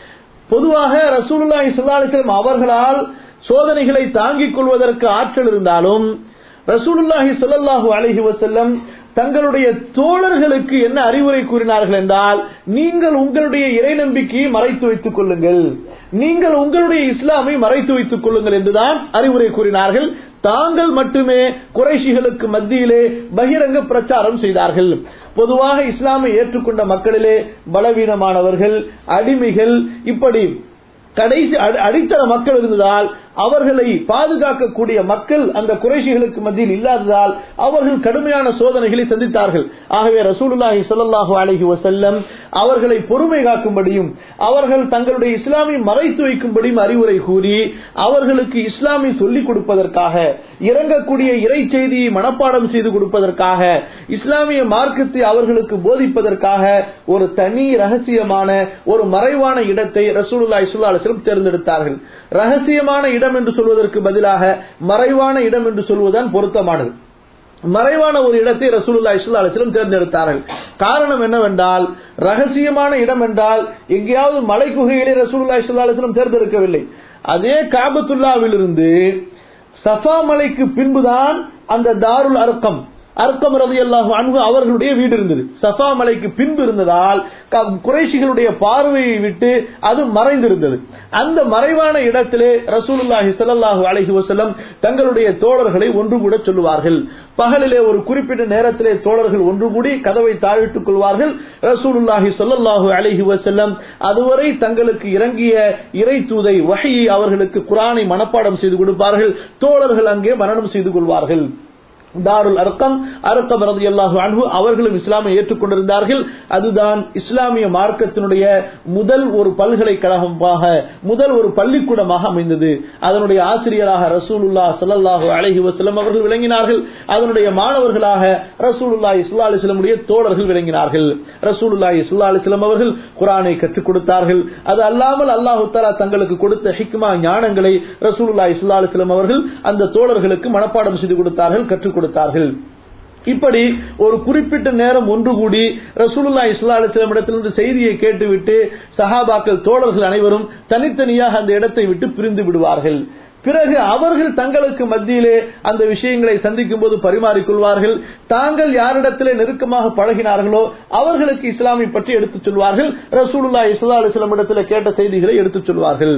பொதுவாக ரசூலுல்லாஹி ஸல்லல்லாஹு அலைஹி வஸல்லம் அவர்களால் சோதனைகளை தாங்கிக் கொள்வதற்கு ஆற்றல் இருந்தாலும் ரசூலுல்லாஹி ஸல்லல்லாஹு அலைஹி வஸல்லம் தங்களுடைய தோழர்களுக்கு என்ன அறிவுரை கூறினார்கள் என்றால், நீங்கள் உங்களுடைய இறை நம்பிக்கையை மறைத்து வைத்துக் கொள்ளுங்கள், நீங்கள் உங்களுடைய இஸ்லாமை மறைத்து வைத்துக் கொள்ளுங்கள் என்றுதான் அறிவுரை கூறினார்கள். தாங்கள் மட்டுமே குறைஷிகளுக்கு மத்தியிலே பகிரங்க பிரச்சாரம் செய்தார்கள். பொதுவாக இஸ்லாமை ஏற்றுக்கொண்ட மக்களிலே பலவீனமானவர்கள், அடிமைகள், இப்படி கடைசி அடித்தர மக்கள் இருந்ததால் அவர்களை பாதுகாக்கக்கூடிய மக்கள் அந்த குறைஷிகளுக்கு மத்தியில் இல்லாததால் அவர்கள் கடுமையான சோதனைகளை சந்தித்தார்கள். ஆகவே ரசூலுல்லாஹி ஸல்லல்லாஹு அலைஹி வஸல்லம் அவர்களை பொறுமை காக்கும்படியும் அவர்கள் தங்களுடைய இஸ்லாமை மறைத்து வைக்கும்படியும் அறிவுரை கூறி அவர்களுக்கு இஸ்லாமை சொல்லிக் கொடுப்பதற்காக, இறங்கக்கூடிய இறை செய்தியை மனப்பாடம் செய்து கொடுப்பதற்காக, இஸ்லாமிய மார்க்கத்தை அவர்களுக்கு போதிப்பதற்காக ஒரு தனி ரகசியமான ஒரு மறைவான இடத்தை ரசூலுல்லாஹி ஸல்லல்லாஹு அலைஹி வஸல்லம் தேர்ந்தெடுத்தார்கள். ரகசியமான இடம் என்று சொல்வதற்கு பதிலாக மறைவான இடம் என்று சொல்வதுதான் பொருத்தமானது. மறைவான ஒரு இடத்தை ரசூலுல்லாஹி ஸல்லல்லாஹு அலைஹி வஸல்லம் தேர்ந்தெடுத்தார்கள். காரணம் என்னவென்றால், ரகசியமான இடம் என்றால் எங்கேயாவது மலை குகையிலே ரசூலுல்லாஹி ஸல்லல்லாஹு அலைஹி வஸல்லம் தேர்ந்தெடுக்கவில்லை. அதே காபத்துல்லாவிலிருந்து சஃபா மலைக்கு பின்புதான் அந்த தாருல் அர்கம் ரலியல்லாஹு அன்ஹு அவர்களுடைய வீடு இருந்தது. சஃபா மலைக்கு பின்பு இருந்ததால் குறைஷிகளுடைய பார்வையை விட்டு அது மறைந்திருந்தது. அந்த மறைவான இடத்திலே ரசூலுல்லாஹி ஸல்லல்லாஹு அலைஹி வஸல்லம் தங்களுடைய தோழர்களை ஒன்று கூட சொல்லுவார்கள். பகலிலே ஒரு குறிப்பிட்ட நேரத்திலே தோழர்கள் ஒன்று கூடி கதவை தாழிட்டுக் கொள்வார்கள். ரசூலுல்லாஹி ஸல்லல்லாஹு அலைஹி வஸல்லம் அதுவரை தங்களுக்கு இறங்கிய இறை தூதை வஹீயை அவர்களுக்கு குர்ஆனை மனப்பாடம் செய்து கொடுப்பார்கள். தோழர்கள் அங்கே மனனம் செய்து கொள்வார்கள். தாருல் அர்கம் ரலியல்லாஹு அன்ஹு அவர்களும் இஸ்லாமை ஏற்றுக்கொண்டிருந்தார்கள். அதுதான் இஸ்லாமிய மார்க்கத்தினுடைய முதல் ஒரு பல்கலைக்கழகமாக, முதல் ஒரு பள்ளிக்கூடமாக அமைந்தது. அதனுடைய ஆசிரியராக ரசூலுல்லாஹி ஸல்லல்லாஹு அலைஹி வஸல்லம் அவர்கள் விளங்கினார்கள். அதனுடைய மாணவர்களாக ரசூலுல்லாஹி ஸல்லல்லாஹு அலைஹி வஸல்லம் உடைய தோழர்கள் விளங்கினார்கள். ரசூலுல்லாஹி ஸல்லல்லாஹு அலைஹி வஸல்லம் அவர்கள் குர்ஆனை கற்றுக் கொடுத்தார்கள். அது அல்லாமல் அல்லாஹ் தஆலா தங்களுக்கு கொடுத்த ஹிக்மா ஞானங்களை ரசூலுல்லாஹி ஸல்லல்லாஹு அலைஹி வஸல்லம் அவர்கள் அந்த தோழர்களுக்கு மனப்பாடம் செய்து கொடுத்தார்கள், கற்றுக் கொடுத்தார்கள். இப்படி ஒரு குறிப்பிட்ட நேரம் ஒன்று கூடி ரசூலுல்லாஹி ஸல்லல்லாஹு அலைஹி வஸல்லம் இடத்திலிருந்து செய்தியை கேட்டுவிட்டு சஹாபாக்கள் தோழர்கள் அனைவரும் தனித்தனியாக அந்த இடத்தை விட்டு பிரிந்து விடுவார்கள். பிறகு அவர்கள் தங்களுக்கு மத்தியிலே அந்த விஷயங்களை சந்திக்கும் போது பரிமாறிக்கொள்வார்கள். தாங்கள் யாரிடத்திலே நெருக்கமாக பழகினார்களோ அவர்களுக்கு இஸ்லாமை பற்றி எடுத்துச் சொல்வார்கள். ரசூலுல்லாஹி ஸல்லல்லாஹு அலைஹி வஸல்லம் இடத்திலே கேட்ட செய்திகளை எடுத்துச் சொல்வார்கள்.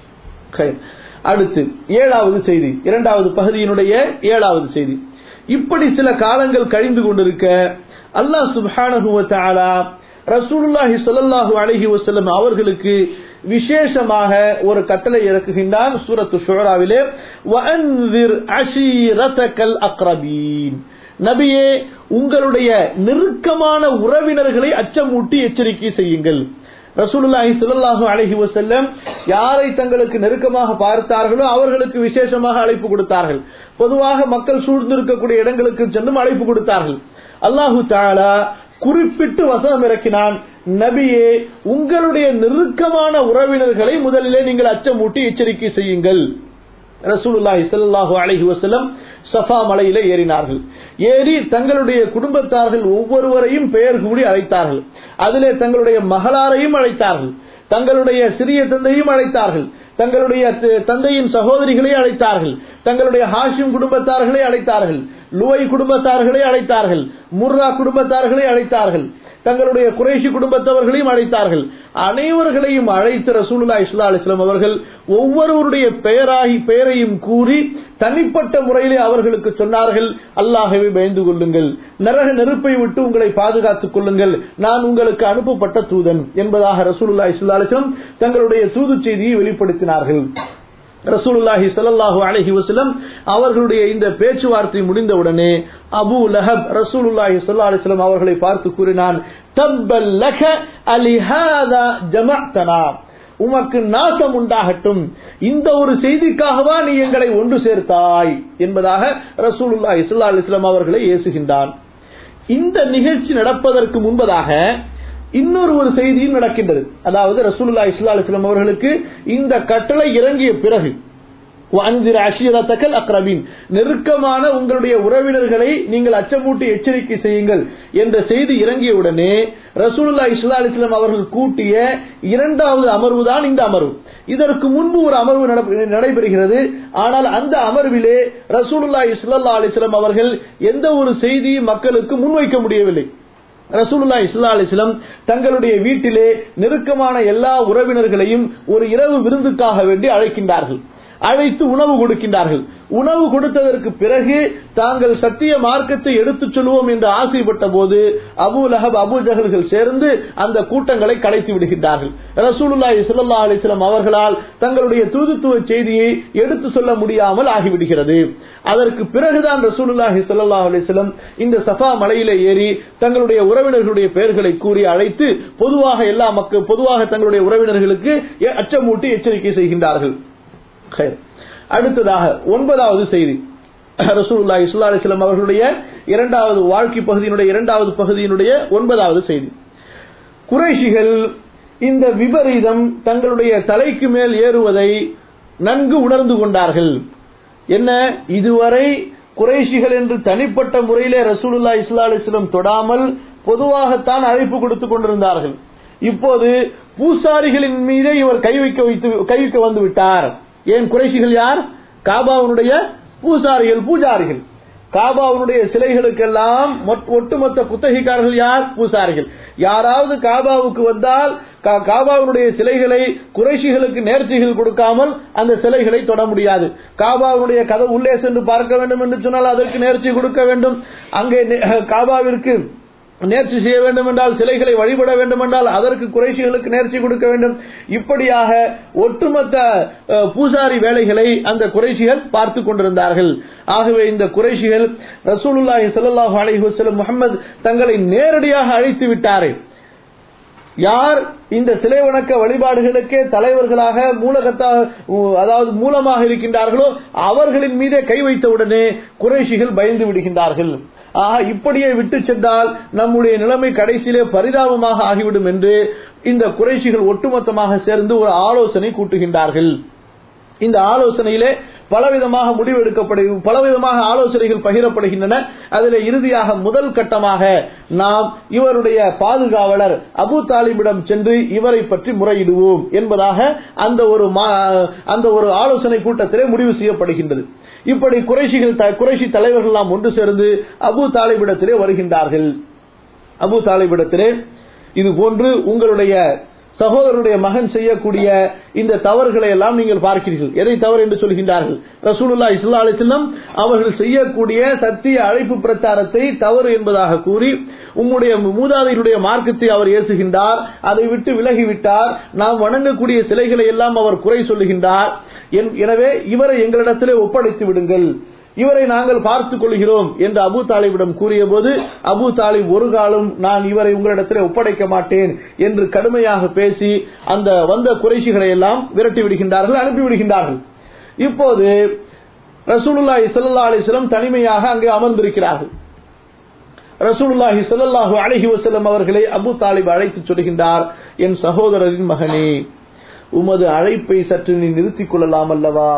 அடுத்து 7வது செய்தி, இரண்டாவது பகுதியினுடைய 7வது செய்தி. இப்படி சில காலங்கள் கழிந்து கொண்டிருக்க அல்லாஹ் சுப்ஹானஹு வ தஆலா ரசூலுல்லாஹி ஸல்லல்லாஹு அலைஹி வஸல்லம் அவர்களுக்கு விசேஷமாக ஒரு கட்டளை இறக்குகின்றான். சூரத்து ஷுஆராவிலே வஅன்ஸிர் அஷீரதகல் அக்ரபீன், நபியே உங்களுடைய நெருக்கமான உறவினர்களை அச்சமூட்டி எச்சரிக்கை செய்யுங்கள். ரசூலுல்லாஹி ஸல்லல்லாஹு அலைஹி வஸல்லம் யாரை தங்களுக்கு நெருக்கமாக பார்த்தார்களோ அவர்களுக்கு விசேஷமாக அழைப்பு கொடுத்தார்கள். பொதுவாக மக்கள் சூழ்ந்திருக்கக்கூடிய இடங்களுக்கு சென்றும் அழைப்பு கொடுத்தார்கள். அல்லாஹு தஆலா குறிப்பிட்டு வசனம் இறக்கினான், நபியே உங்களுடைய நெருக்கமான உறவினர்களை முதலிலே நீங்கள் அச்சமூட்டி எச்சரிக்கை செய்யுங்கள். ரசூலுல்லாஹி ஸல்லல்லாஹு அலைஹி வஸல்லம் சஃபா மலையிலே ஏறினார்கள். ஏறி தங்களுடைய குடும்பத்தார்கள் ஒவ்வொருவரையும் பெயர் கூடி அழைத்தார்கள். அதிலே தங்களுடைய மகளாரையும் அழைத்தார்கள், தங்களுடைய சிறிய தந்தையும் அழைத்தார்கள், தங்களுடைய தந்தையின் சகோதரிகளை அழைத்தார்கள், தங்களுடைய ஹாஷிம் குடும்பத்தார்களை அழைத்தார்கள், லுவை குடும்பத்தார்களை அழைத்தார்கள், முர்ரா குடும்பத்தார்களை அழைத்தார்கள், தங்களுடைய குறைஷி குடும்பத்தவர்களையும் அழைத்தார்கள். அனைவர்களையும் அழைத்து ரசூலுல்லாஹி ஸல்லல்லாஹு அலைஹி வஸல்லம் அவர்கள் ஒவ்வொருவருடைய பெயரையும் கூறி தனிப்பட்ட முறையிலே அவர்களுக்கு சொன்னார்கள், அல்லாஹ்வை பயந்து கொள்ளுங்கள், நரக நெருப்பை விட்டு உங்களை பாதுகாத்துக் கொள்ளுங்கள், நான் உங்களுக்கு அனுப்பப்பட்ட தூதன் என்பதாக ரசூலுல்லாஹி ஸல்லல்லாஹு அலைஹி வஸல்லம் தங்களுடைய தூது செய்தியை வெளிப்படுத்தினார்கள். ரசூலுல்லாஹி ஸல்லல்லாஹு அலைஹி வஸல்லம் அவர்களுடைய இந்த பேச்சுவார்த்தை முடிந்தவுடனே அபூ லஹப் ரசூலுல்லாஹி ஸல்லல்லாஹு அலைஹி வஸல்லம் அவர்களை பார்த்து கூறினான், தப்பல் லக அலிஹாதா ஜமஅதனா, உமக்கு நாசம் உண்டாகட்டும், இந்த ஒரு செய்திக்காகவா நீ எங்களை ஒன்று சேர்த்தாய் என்பதாக ரசூலுல்லாஹி ஸல்லல்லாஹு அலைஹி வஸல்லம் அவர்களை ஏசுகின்றான். இந்த நிகழ்ச்சி நடப்பதற்கு முன்பதாக இன்னொரு ஒரு செய்தியும் நடக்கின்றது. அதாவது ரசூலுல்லாஹி ஸல்லல்லாஹு அலைஹி வஸல்லம் அவர்களுக்கு இந்த கட்டளை இறங்கிய பிறகு வஅன்சிர் அஷீரத்தகல் அக்ரபீன், நெருக்கமான உங்களுடைய உறவினர்களை நீங்கள் அச்சமூட்டி எச்சரிக்கை செய்யுங்கள் என்ற செய்தி இறங்கியவுடனே ரசூலுல்லாஹி ஸல்லல்லாஹு அலைஹி வஸல்லம் அவர்கள் கூட்டிய இரண்டாவது அமர்வு தான் இந்த அமர்வு. இதற்கு முன்பு ஒரு அமர்வு நடைபெறுகிறது. ஆனால் அந்த அமர்விலே ரசூலுல்லாஹி ஸல்லல்லாஹு அலைஹி வஸல்லம் அவர்கள் எந்த ஒரு செய்தியும் மக்களுக்கு முன்வைக்க முடியவில்லை. ரசூலுல்லாஹி ஸல்லல்லாஹு அலைஹி வஸல்லம் தங்களுடைய வீட்டிலே நெருக்கமான எல்லா உறவினர்களையும் ஒரு இரவு விருந்துக்காக வேண்டி அழைக்கின்றார்கள். அழைத்து உணவு கொடுக்கின்றார்கள். உணவு கொடுத்ததற்கு பிறகு தாங்கள் சத்திய மார்க்கத்தை எடுத்துச் சொல்வோம் என்று ஆசைப்பட்ட போது அபூ லஹப் அபூ ஜஹல்கள் சேர்ந்து அந்த கூட்டங்களை கலைத்து விடுகின்றார்கள். ரசூலுல்லாஹி ஸல்லல்லாஹு அலைஹி வஸல்லம் அவர்களால் தங்களுடைய தூதுத்துவ செய்தியை எடுத்து சொல்ல முடியாமல் ஆகிவிடுகிறது. அதற்கு பிறகுதான் ரசூலுல்லாஹி ஸல்லல்லாஹு அலைஹி வஸல்லம் இந்த சஃபா மலையிலே ஏறி தங்களுடைய உறவினர்களுடைய பெயர்களை கூறி அழைத்து பொதுவாக தங்களுடைய உறவினர்களுக்கு அச்சமூட்டி எச்சரிக்கை செய்கின்றார்கள். அடுத்ததாக 9வது செய்தி, ரசூலுல்லாஹி ஸல்லல்லாஹு அலைஹி வஸல்லம் அவர்களுடைய இரண்டாவது வாழ்க்கை பகுதியினுடைய இரண்டாவது பகுதியினுடைய 9வது செய்தி. குறைஷிகள் இந்த விபரீதம் தங்களுடைய தலைக்கு மேல் ஏறுவதை நன்கு உணர்ந்து கொண்டார்கள். என்ன, இதுவரை குறைஷிகள் என்று தனிப்பட்ட முறையிலே ரசூலுல்லாஹி ஸல்லல்லாஹு அலைஹி வஸல்லம் தொடாமல் பொதுவாகத்தான் அழைப்பு கொடுத்துக் கொண்டிருந்தார்கள். இப்போது பூசாரிகளின் மீதே இவர் கை வைக்க வந்து விட்டார். ஏன், குறைஷிகள் யார்? காபாவுடைய பூஜாரிகள். காபாவுடைய சிலைகளுக்கெல்லாம் ஒட்டுமொத்த குத்தகைக்காரர்கள் யார்? பூசாரிகள். யாராவது காபாவுக்கு வந்தால் காபாவுடைய சிலைகளை குறைஷிகளுக்கு நேர்ச்சிகள் கொடுக்காமல் அந்த சிலைகளை தொட முடியாது. காபாவுடைய கதவு உள்ளே சென்று பார்க்க வேண்டும் என்று சொன்னால் அதற்கு நேர்ச்சி கொடுக்க வேண்டும். அங்கே காபாவிற்கு நேர்ச்சி செய்ய வேண்டும் என்றால், சிலைகளை வழிபட வேண்டும் என்றால் அதற்கு குறைஷிகளுக்கு நேர்ச்சி கொடுக்க வேண்டும். இப்படியாக ஒட்டுமொத்த பூசாரி வேலைகளை அந்த குறைஷிகள் பார்த்து கொண்டிருந்தார்கள். ஆகவே இந்த குறைஷிகள் ரசூலுல்லாஹி ஸல்லல்லாஹு அலைஹி வஸல்லம் முஹம்மது தங்களை நேரடியாக அழைத்து விட்டாரே, யார் இந்த சிலை வணக்க வழிபாடுகளுக்கே தலைவர்களாக மூலமாக இருக்கின்றார்களோ அவர்களின் மீதே கை வைத்தவுடனே குறைஷிகள் பயந்து விடுகின்றார்கள். இப்படியே விட்டு சென்றால் நம்முடைய நிலைமை கடைசியிலே பரிதாபமாக ஆகிவிடும் என்று இந்த குறைஷிகள் ஒட்டுமொத்தமாக சேர்ந்து ஒரு ஆலோசனை கூட்டுகின்றார்கள். இந்த ஆலோசனையிலே பலவிதமாக ஆலோசனைகள் பகிரப்படுகின்றன. அதில் இறுதியாக முதல் கட்டமாக நாம் இவருடைய பாதுகாவலர் அபூ தாலிபிடம் சென்று இவரை பற்றி முறையிடுவோம் என்பதாக அந்த ஒரு ஆலோசனை கூட்டத்திலே முடிவு செய்யப்படுகின்றது. இப்படி குறைஷி தலைவர்கள் எல்லாம் ஒன்று சேர்ந்து அபூ தாலிபிடத்திலே வருகின்றார்கள். அபூ தாலிபிடத்திலே இது போன்று உங்களுடைய சகோதரருடைய மகன் செய்யக்கூடிய இந்த தவறுகளை எல்லாம் நீங்கள் பார்க்கிறீர்கள். எதை தவறு என்று சொல்கின்றார்கள்? ரசூலுல்லாஹி ஸல்லல்லாஹு அலைஹி வஸல்லம் அவர்கள் செய்யக்கூடிய சத்திய அழைப்பு பிரச்சாரத்தை தவறு என்பதாக கூறி உம்முடைய மூதாதையருடைய மார்க்கத்தை அவர் ஏசுகின்றார், அதை விட்டு விலகிவிட்டார், நாம் வணங்கக்கூடிய சிலைகளை எல்லாம் அவர் குறை சொல்லுகின்றார். எனவே இவரை எங்களிடத்திலே ஒப்படைத்து விடுங்கள், இவரை நாங்கள் பார்த்துக் கொள்கிறோம் என்று அபூ தாலிபிடம் கூறிய போது அபூ தாலிப் ஒரு காலம் நான் இவரை உங்களிடத்திலே ஒப்படைக்க மாட்டேன் என்று கடுமையாக பேசி அந்த வந்த குறைஷிகளை எல்லாம் விரட்டி விடுகின்றார்கள், அனுப்பிவிடுகின்றார்கள். இப்போது ரசூலுல்லாஹி ஸல்லல்லாஹு அலைஹி வஸல்லம் தனிமையாக அங்கே அமர்ந்திருக்கிறார்கள். ரசூலுல்லாஹி ஸல்லல்லாஹு அலைஹி வஸல்லம் அவர்களை அபூ தாலிப் அழைத்து சொல்கின்றார், என் சகோதரரின் மகனே, உமது அழைப்பை சற்று நீ நிறுத்திக் கொள்ளலாம் அல்லவா?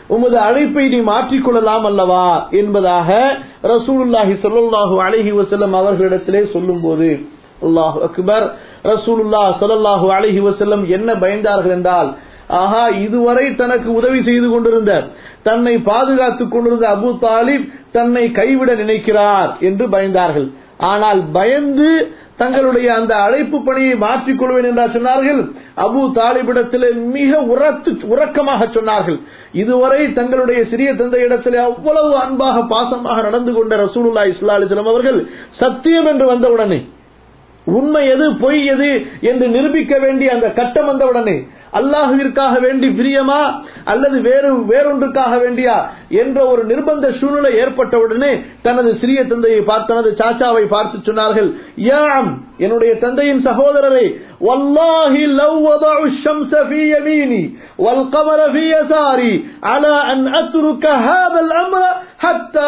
உமது அழைப்பை நீ மாற்றிக்கொள்ளலாம் அல்லவா என்பதாக ரசூலுல்லாஹி ஸல்லல்லாஹு அலைஹி வஸல்லம் அவர்களிடத்திலே சொல்லும்போது, அல்லாஹு அக்பர், ரசூலுல்லாஹ் ஸல்லல்லாஹு அலைஹி வஸல்லம் என்ன பயந்தார்கள் என்றால், ஆஹா, இதுவரை தனக்கு உதவி செய்து கொண்டிருந்த, தன்னை பாதுகாத்துக் கொண்டிருந்த அபூ தாலிப் தன்னை கைவிட நினைக்கிறார் என்று பயந்தார்கள். ஆனால் பயந்து தங்களுடைய அந்த அழைப்பு பணியை மாற்றிக் கொள்வேன் என்றார் சொன்னார்கள். அபூ தாலிபிடத்திலே மிக உறக்கமாக சொன்னார்கள், இதுவரை தங்களுடைய சிறிய தந்தை இடத்திலே அவ்வளவு அன்பாக பாசமாக நடந்து கொண்ட ரசூலுல்லாஹி ஸல்லல்லாஹு அலைஹி வஸல்லம் அவர்கள் சத்தியம் என்று வந்தவுடனே, உண்மை எது பொய் எது என்று நிரூபிக்க வேண்டிய அந்த கட்டம் வந்தவுடனே, அல்லாஹ்விற்காக வேண்டி பிரியமா அல்லது வேறொன்றுக்காக வேண்டியா என்ற ஒரு நிர்பந்த சூழ்நிலை ஏற்பட்டவுடனே தனது சிறிய தந்தையை பார்த்து, தனது சாச்சாவை பார்த்து சொன்னார்கள், யாம், என்னுடைய தந்தையின் சகோதரரே, வல்லாஹி லவ் வதஉ ஷம்ஸ ஃபீ யமீனி வல் கமர ஃபீ யஸாரி அலா அன் அத்ருக ஹாதல் அம்ர ஹத்தா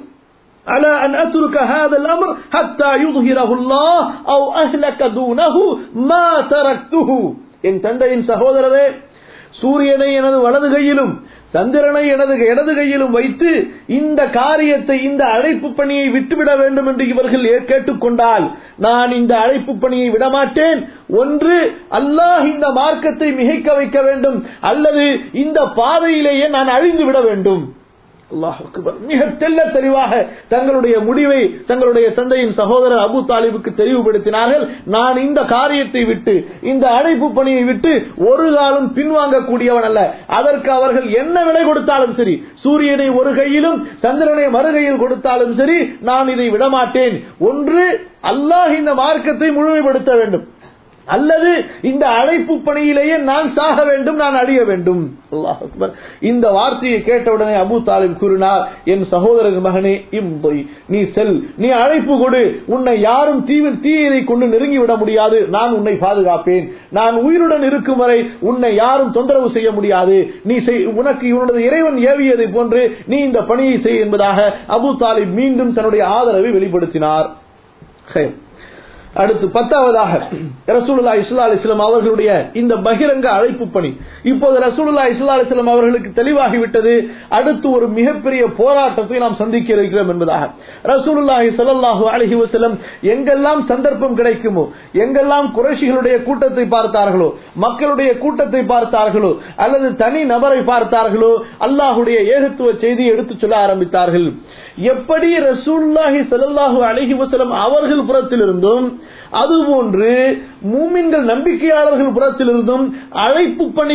على أن أترك هذا الأمر حتى يظهره الله أو أهلك دونه ما تركته. என் தந்தையின் சகோதரரே, சூரியனை எனது வலது கையிலும் சந்திரனை எனது இடது கையிலும் வைத்து இந்த காரியத்தை, இந்த அழைப்பு பணியை விட்டுவிட வேண்டும் என்று இவர்கள் கேட்டுக்கொண்டால் நான் இந்த அழைப்பு பணியை விடமாட்டேன். ஒன்று, அல்லாஹ் இந்த மார்க்கத்தை மிகைக்க வைக்க வேண்டும், அல்லது இந்த பாதையிலேயே நான் அழிந்து விட வேண்டும். அல்லாஹ் அக்பர். மிக தெல்ல தெளிவாக தங்களுடைய முடிவை தங்களுடைய தந்தையின் சகோதரர் அபூ தாலிபுக்கு தெளிவுபடுத்தினார்கள். நான் இந்த காரியத்தை விட்டு, இந்த அழைப்பு பணியை விட்டு ஒரு காலம் பின்வாங்க கூடியவன் அல்ல. அதற்கு அவர்கள் என்ன விலை கொடுத்தாலும் சரி, சூரியனை ஒரு கையிலும் சந்திரனை மறுகையில் கொடுத்தாலும் சரி, நான் இதை விடமாட்டேன். ஒன்று, அல்லாஹ் இந்த மார்க்கத்தை முழுமைப்படுத்த வேண்டும், அல்லது இந்த அழைப்பு பணியிலேயே நான் சாக வேண்டும், நான் அழிய வேண்டும். அல்லாஹ் அக்பர். இந்த வார்த்தையை கேட்டவுடனே அபூ தாலிப் கூறினார், என் சகோதரர் மகனே, இம்தை, நீ செல், நீ அழைப்பு கொடு, உன்னை யாரும் தீயை கொண்டு நெருங்கி விட முடியாது, நான் உன்னை பாதுகாப்பேன், நான் உயிருடன் இருக்கும் வரை உன்னை யாரும் தொந்தரவு செய்ய முடியாது, நீ உனக்கு இவனது இறைவன் ஏவியதை போன்று நீ இந்த பணியை செய் என்பதாக அபூ தாலிப் மீண்டும் தன்னுடைய ஆதரவை வெளிப்படுத்தினார். அடுத்து 10வதாக ரசூலுல்லாஹி ஸல்லல்லாஹு அலைஹி வஸல்லம் அவர்களுடைய இந்த பகிரங்க அழைப்பு பணி. இப்போது ரசூலுல்லாஹி ஸல்லல்லாஹு அலைஹி வஸல்லம் அவர்களுக்கு தெளிவாகிவிட்டது, அடுத்து ஒரு மிகப்பெரிய போராட்டத்தை நாம் சந்திக்க இருக்கிறோம் என்பதாக. ரசூலுல்லாஹி ஸல்லல்லாஹு அலைஹி வஸல்லம் எங்கெல்லாம் சந்தர்ப்பம் கிடைக்குமோ, எங்கெல்லாம் குறைஷிகளுடைய கூட்டத்தை பார்த்தார்களோ, மக்களுடைய கூட்டத்தை பார்த்தார்களோ, அல்லது தனி நபரை பார்த்தார்களோ, அல்லாஹ்வுடைய ஏகத்துவ செய்தியை எடுத்துச் சொல்ல ஆரம்பித்தார்கள். எப்படி ரசூலுல்லாஹி ஸல்லல்லாஹு அலைஹி வஸல்லம் அவர்கள் புறத்திலிருந்தும், அதுபோன்று மூமின்கள் நம்பிக்கையாளர்கள் புறத்திலிருந்தும் அழைப்பு பணி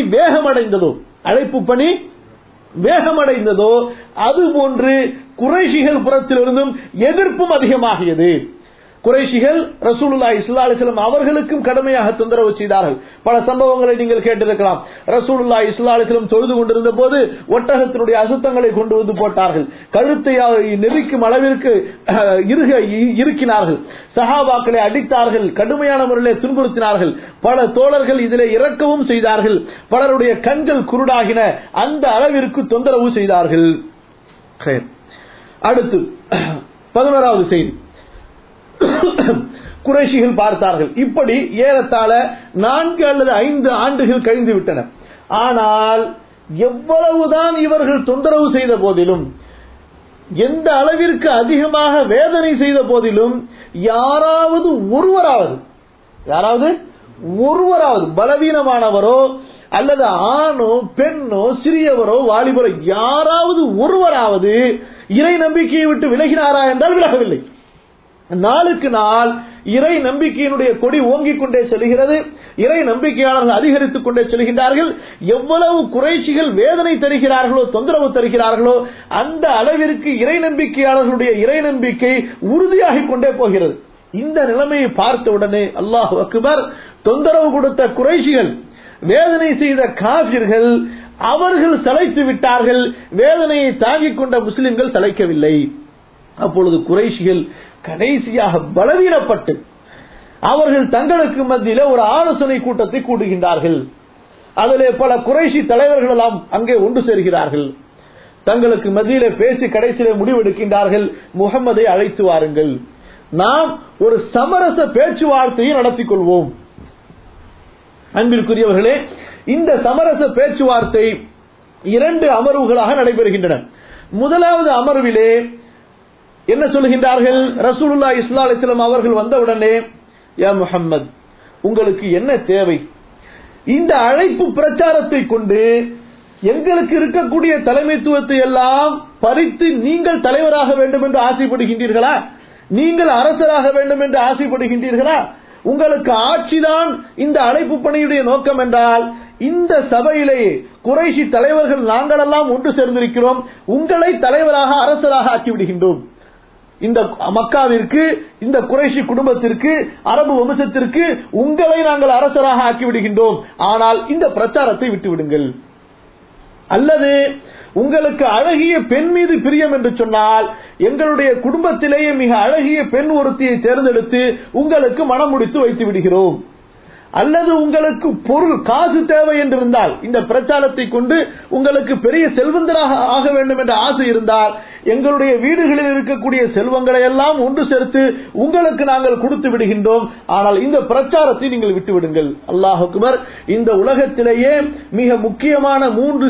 வேகமடைந்ததோ அதுபோன்று குறைஷிகள் புறத்திலிருந்தும் எதிர்ப்பும் அதிகமாகியது. குறைஷிகள் ரசூலுல்லாஹி ஸல்லல்லாஹு அலைஹி வஸல்லம் அவர்களுக்கும் கடுமையாக தொந்தரவு செய்தார்கள். பல சம்பவங்களை நீங்கள் கேட்டிருக்கலாம். ரசூலுல்லாஹி ஸல்லல்லாஹு அலைஹி வஸல்லம் தொழுது கொண்டிருந்த போது ஒட்டகத்தினுடைய அசுத்தங்களை கொண்டு வந்து போட்டார்கள், கழுத்தை நெரிக்கும் அளவிற்கு இருக்கினார்கள், சஹாபாக்களை அடித்தார்கள், கடுமையான முறையிலே துன்புறுத்தினார்கள். பல தோழர்கள் இதிலே இறக்கவும் செய்தார்கள், பலருடைய கண்கள் குருடாகின, அந்த அளவிற்கு தொந்தரவு செய்தார்கள். அடுத்து 11வது செய்தி, குறைஷிகள் பார்த்தார்கள், இப்படி ஏறத்தாழ 4 அல்லது 5 ஆண்டுகள் கழிந்து விட்டன. ஆனால் எவ்வளவுதான் இவர்கள் தொந்தரவு செய்த போதிலும், எந்த அளவிற்கு அதிகமாக வேதனை செய்த போதிலும், யாராவது ஒருவராவது பலவீனமானவரோ அல்லது ஆணோ பெண்ணோ சிறியவரோ வாலிபரோ யாராவது ஒருவராவது இறை நம்பிக்கையை விட்டு விலகினாரா என்றால் விலகவில்லை. நாளுக்கு நாள் இறை நம்பிக்கையினுடைய கொடி ஓங்கிக் கொண்டே செல்கிறது, இறை நம்பிக்கையாளர்கள் அதிகரித்துக் கொண்டே செல்கின்றார்கள். எவ்வளவு குறைஷிகள் வேதனை தருகிறார்களோ, தொந்தரவு தருகிறார்களோ, அந்த அளவிற்கு இறை நம்பிக்கையாளர்களுடைய இறை நம்பிக்கை உறுதியாகிக் கொண்டே போகிறது. இந்த நிலைமையை பார்த்தவுடனே அல்லாஹ் அக்பர், தொந்தரவு கொடுத்த குறைஷிகள், வேதனை செய்த காஃபிர்கள், அவர்கள் சளைத்து விட்டார்கள், வேதனையை தாங்கிக் கொண்ட முஸ்லிம்கள் சளைக்கவில்லை. அப்பொழுது குறைஷிகள் கடைசியாக பலவீனப்பட்டு அவர்கள் தங்களுக்கு மத்தியிலே ஒரு ஆலோசனை கூட்டத்தை கூடுகின்றார்கள். அதிலே பல குறைஷி தலைவர்கள் எல்லாம் அங்கே ஒன்று சேர்கிறார்கள். தங்களுக்கு மத்தியிலே பேசி கடைசியிலே முடிவெடுக்கின்றார்கள், முஹம்மதை அழைத்து வாருங்கள், நாம் ஒரு சமரச பேச்சுவார்த்தையை நடத்திக் கொள்வோம். அன்பிற்குரியவர்களே, இந்த சமரச பேச்சுவார்த்தை 2 அமர்வுகளாக நடைபெறுகின்றன. முதலாவது அமர்விலே என்ன சொல்கின்றார்கள்? ரசூலுல்லாஹி ஸல்லல்லாஹு அலைஹி வஸல்லம் அவர்கள் வந்தவுடனே, யா முஹம்மத், உங்களுக்கு என்ன தேவை? இந்த அழைப்பு பிரச்சாரத்தை கொண்டு எங்களுக்கு இருக்கக்கூடிய தலைமைத்துவத்தை எல்லாம் பறித்து நீங்கள் தலைவராக வேண்டும் என்று ஆசைப்படுகின்றீர்களா? நீங்கள் அரசராக வேண்டும் என்று ஆசைப்படுகின்றீர்களா? உங்களுக்கு ஆட்சிதான் இந்த அழைப்பு பணியுடைய நோக்கம் என்றால், இந்த சபையிலேயே குறைஷி தலைவர்கள் நாங்களெல்லாம் ஒன்று சேர்ந்திருக்கிறோம், உங்களை தலைவராக அரசராக ஆக்கிவிடுகின்றோம். இந்த மக்காவிற்கு, இந்த குறைஷி குடும்பத்திற்கு, அரபு வம்சத்திற்கு உங்களை நாங்கள் அரசராக ஆக்கிவிடுகின்றோம். ஆனால் இந்த பிரச்சாரத்தை விட்டுவிடுங்கள். அல்லது உங்களுக்கு அழகிய பெண் மீது பிரியம் என்று சொன்னால், எங்களுடைய குடும்பத்திலேயே மிக அழகிய பெண் ஒருத்தியை தேர்ந்தெடுத்து உங்களுக்கு மனம் முடித்து வைத்து விடுகிறோம். அல்லது உங்களுக்கு பொருள் காசு தேவை என்றிருந்தால், இந்த பிரச்சாரத்தை கொண்டு உங்களுக்கு பெரிய செல்வந்தராக ஆக வேண்டும் என்ற ஆசை இருந்தால், எங்களுடைய வீடுகளில் இருக்கக்கூடிய செல்வங்களை எல்லாம் ஒன்று சேர்த்து உங்களுக்கு நாங்கள் கொடுத்து விடுகின்றோம். ஆனால் இந்த பிரச்சாரத்தை நீங்கள் விட்டுவிடுங்கள். அல்லாஹ் அக்பர். இந்த உலகத்திலேயே மிக முக்கியமான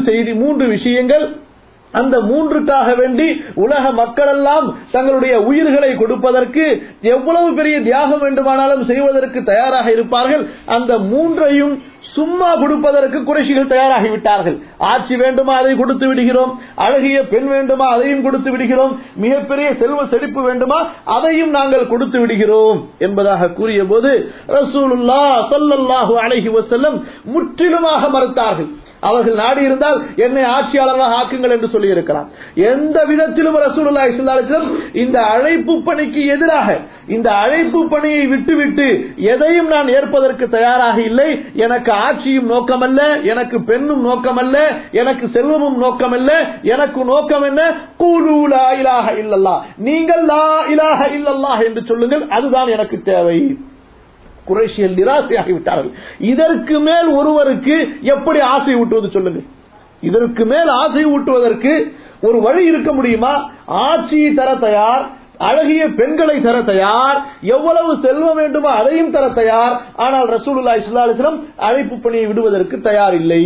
3 விஷயங்கள், அந்த 3க்காக வேண்டி உலக மக்கள் எல்லாம் தங்களுடைய உயிர்களை கொடுப்பதற்கு எவ்வளவு பெரிய தியாகம் வேண்டுமானாலும் செய்வதற்கு தயாராக இருப்பார்கள். அந்த 3ஐயும் சும்மா கொடுப்பதற்கு குறைஷிகள் தயாராகிவிட்டார்கள். ஆட்சி வேண்டுமா அதை கொடுத்து விடுகிறோம், அழகிய பெண் வேண்டுமா அதையும் கொடுத்து விடுகிறோம், மிகப்பெரிய செல்வ செழிப்பு வேண்டுமா அதையும் நாங்கள் கொடுத்து விடுகிறோம் என்பதாக கூறிய போது ரசூலுல்லாஹ் ஸல்லல்லாஹு அலைஹி வஸல்லம் முற்றிலுமாக மறுத்தார்கள். அவர்கள் நாடி இருந்தால் என்னை ஆட்சியாளராக ஆக்குங்கள் என்று சொல்லி இருக்கிறார். எந்த விதத்திலும் ரசூலுல்லாஹி ஸல்லல்லாஹு அலைஹி வஸல்லம் இந்த அழைப்பு பணிக்கு எதிராக, இந்த அழைப்பு பணியை விட்டுவிட்டு எதையும் நான் ஏற்பதற்கு தயாராக இல்லை. எனக்கு ஆட்சியும் நோக்கமல்ல, எனக்கு பெண்ணும் நோக்கமல்ல, எனக்கு செல்வமும் நோக்கமல்ல. எனக்கு நோக்கம் என்ன? கூலு லா இலாஹ இல்லல்லாஹ், நீங்கள் லா இலாஹ இல்லல்லாஹ் என்று சொல்லுங்கள், அதுதான் எனக்கு தேவை. குறைஷியல் நிராசையாகிவிட்டார்கள். இதற்கு மேல் ஒருவருக்கு எப்படி ஆசை ஊட்டுவது சொல்லுங்க? இதற்கு மேல் ஆசை ஊட்டுவதற்கு ஒரு வழி இருக்க முடியுமா? ஆட்சியை தர தயார், அழகிய பெண்களை தர தயார், எவ்வளவு செல்வம் வேண்டுமோ அதையும் தர தயார். ஆனால் ரசூலுல்லாஹி ஸல்லல்லாஹு அலைஹி வஸல்லம் அழைப்பு பணியை விடுவதற்கு தயார் இல்லை.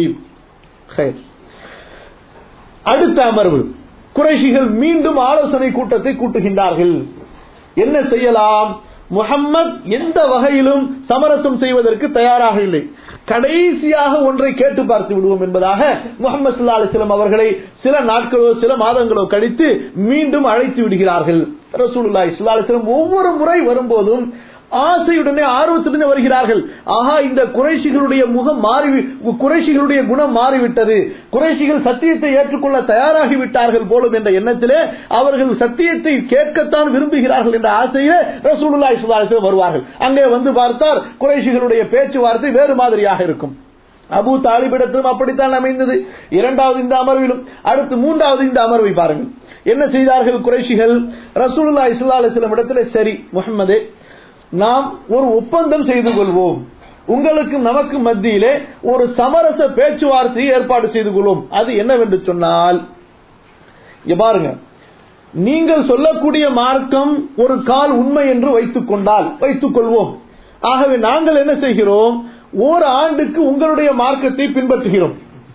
அடுத்த அமர்வு, குறைஷிகள் மீண்டும் ஆலோசனை கூட்டத்தை கூட்டுகின்றார்கள். என்ன செய்யலாம்? முஹம்மத் எந்த வகையிலும் சமரசம் செய்வதற்கு தயாராக இல்லை. கடைசியாக ஒன்றை கேட்டு பார்த்து விடுவோம் என்பதாக முஹம்மது ஸல்லல்லாஹு அலைஹி வஸல்லம் அவர்களை சில நாட்களோ சில மாதங்களோ கழித்து மீண்டும் அழைத்து விடுகிறார்கள். ரசூலுல்லாஹி ஸல்லல்லாஹு அலைஹி வஸல்லம் ஒவ்வொரு முறை வரும்போதும் ஆசையுடனே ஆர்வத்துடனே வருகிறார்கள். ஆஹா, இந்த குறைஷிகளுடைய முகம் குறைஷிகளுடைய குணம் மாறிவிட்டது, குறைஷிகள் சத்தியத்தை ஏற்றுக்கொள்ள தயாராகி விட்டார்கள் போலும் என்ற எண்ணத்திலே அவர்கள் சத்தியத்தை கேட்கத்தான் விரும்புகிறார்கள் என்ற ஆசையிலே ரசூலுல்லாஹி ஸல்லல்லாஹு அலைஹி வஸல்லம் வருவார்கள். அங்கே வந்து பார்த்தால் குறைஷிகளுடைய பேச்சுவார்த்தை வேறு மாதிரியாக இருக்கும். அபூ தாலிபிடத்திலும் அப்படித்தான் அமைந்தது. 2வது இந்த அமர்விலும். அடுத்து 3வது இந்த அமர்வை பாருங்கள். என்ன செய்தார்கள் குறைஷிகள்? ரசூலுல்லாஹி ஸல்லல்லாஹு அலைஹி வஸல்லம் இடத்திலே, சரி முஹம்மதே, நாம் ஒரு ஒப்பந்தம் செய்து கொள்வோம், உங்களுக்கு நமக்கு மத்தியிலே ஒரு சமரச பேச்சுவார்த்தையை ஏற்பாடு செய்து கொள்வோம். அது என்னவென்று சொன்னால், இங்க பாருங்க, நீங்கள் சொல்லக்கூடிய மார்க்கம் ஒரு கால் உண்மை என்று வைத்துக் கொள்வோம். ஆகவே நாங்கள் என்ன செய்கிறோம்? ஒரு ஆண்டுக்கு உங்களுடைய மார்க்கத்தை பின்பற்றுகிறோம்,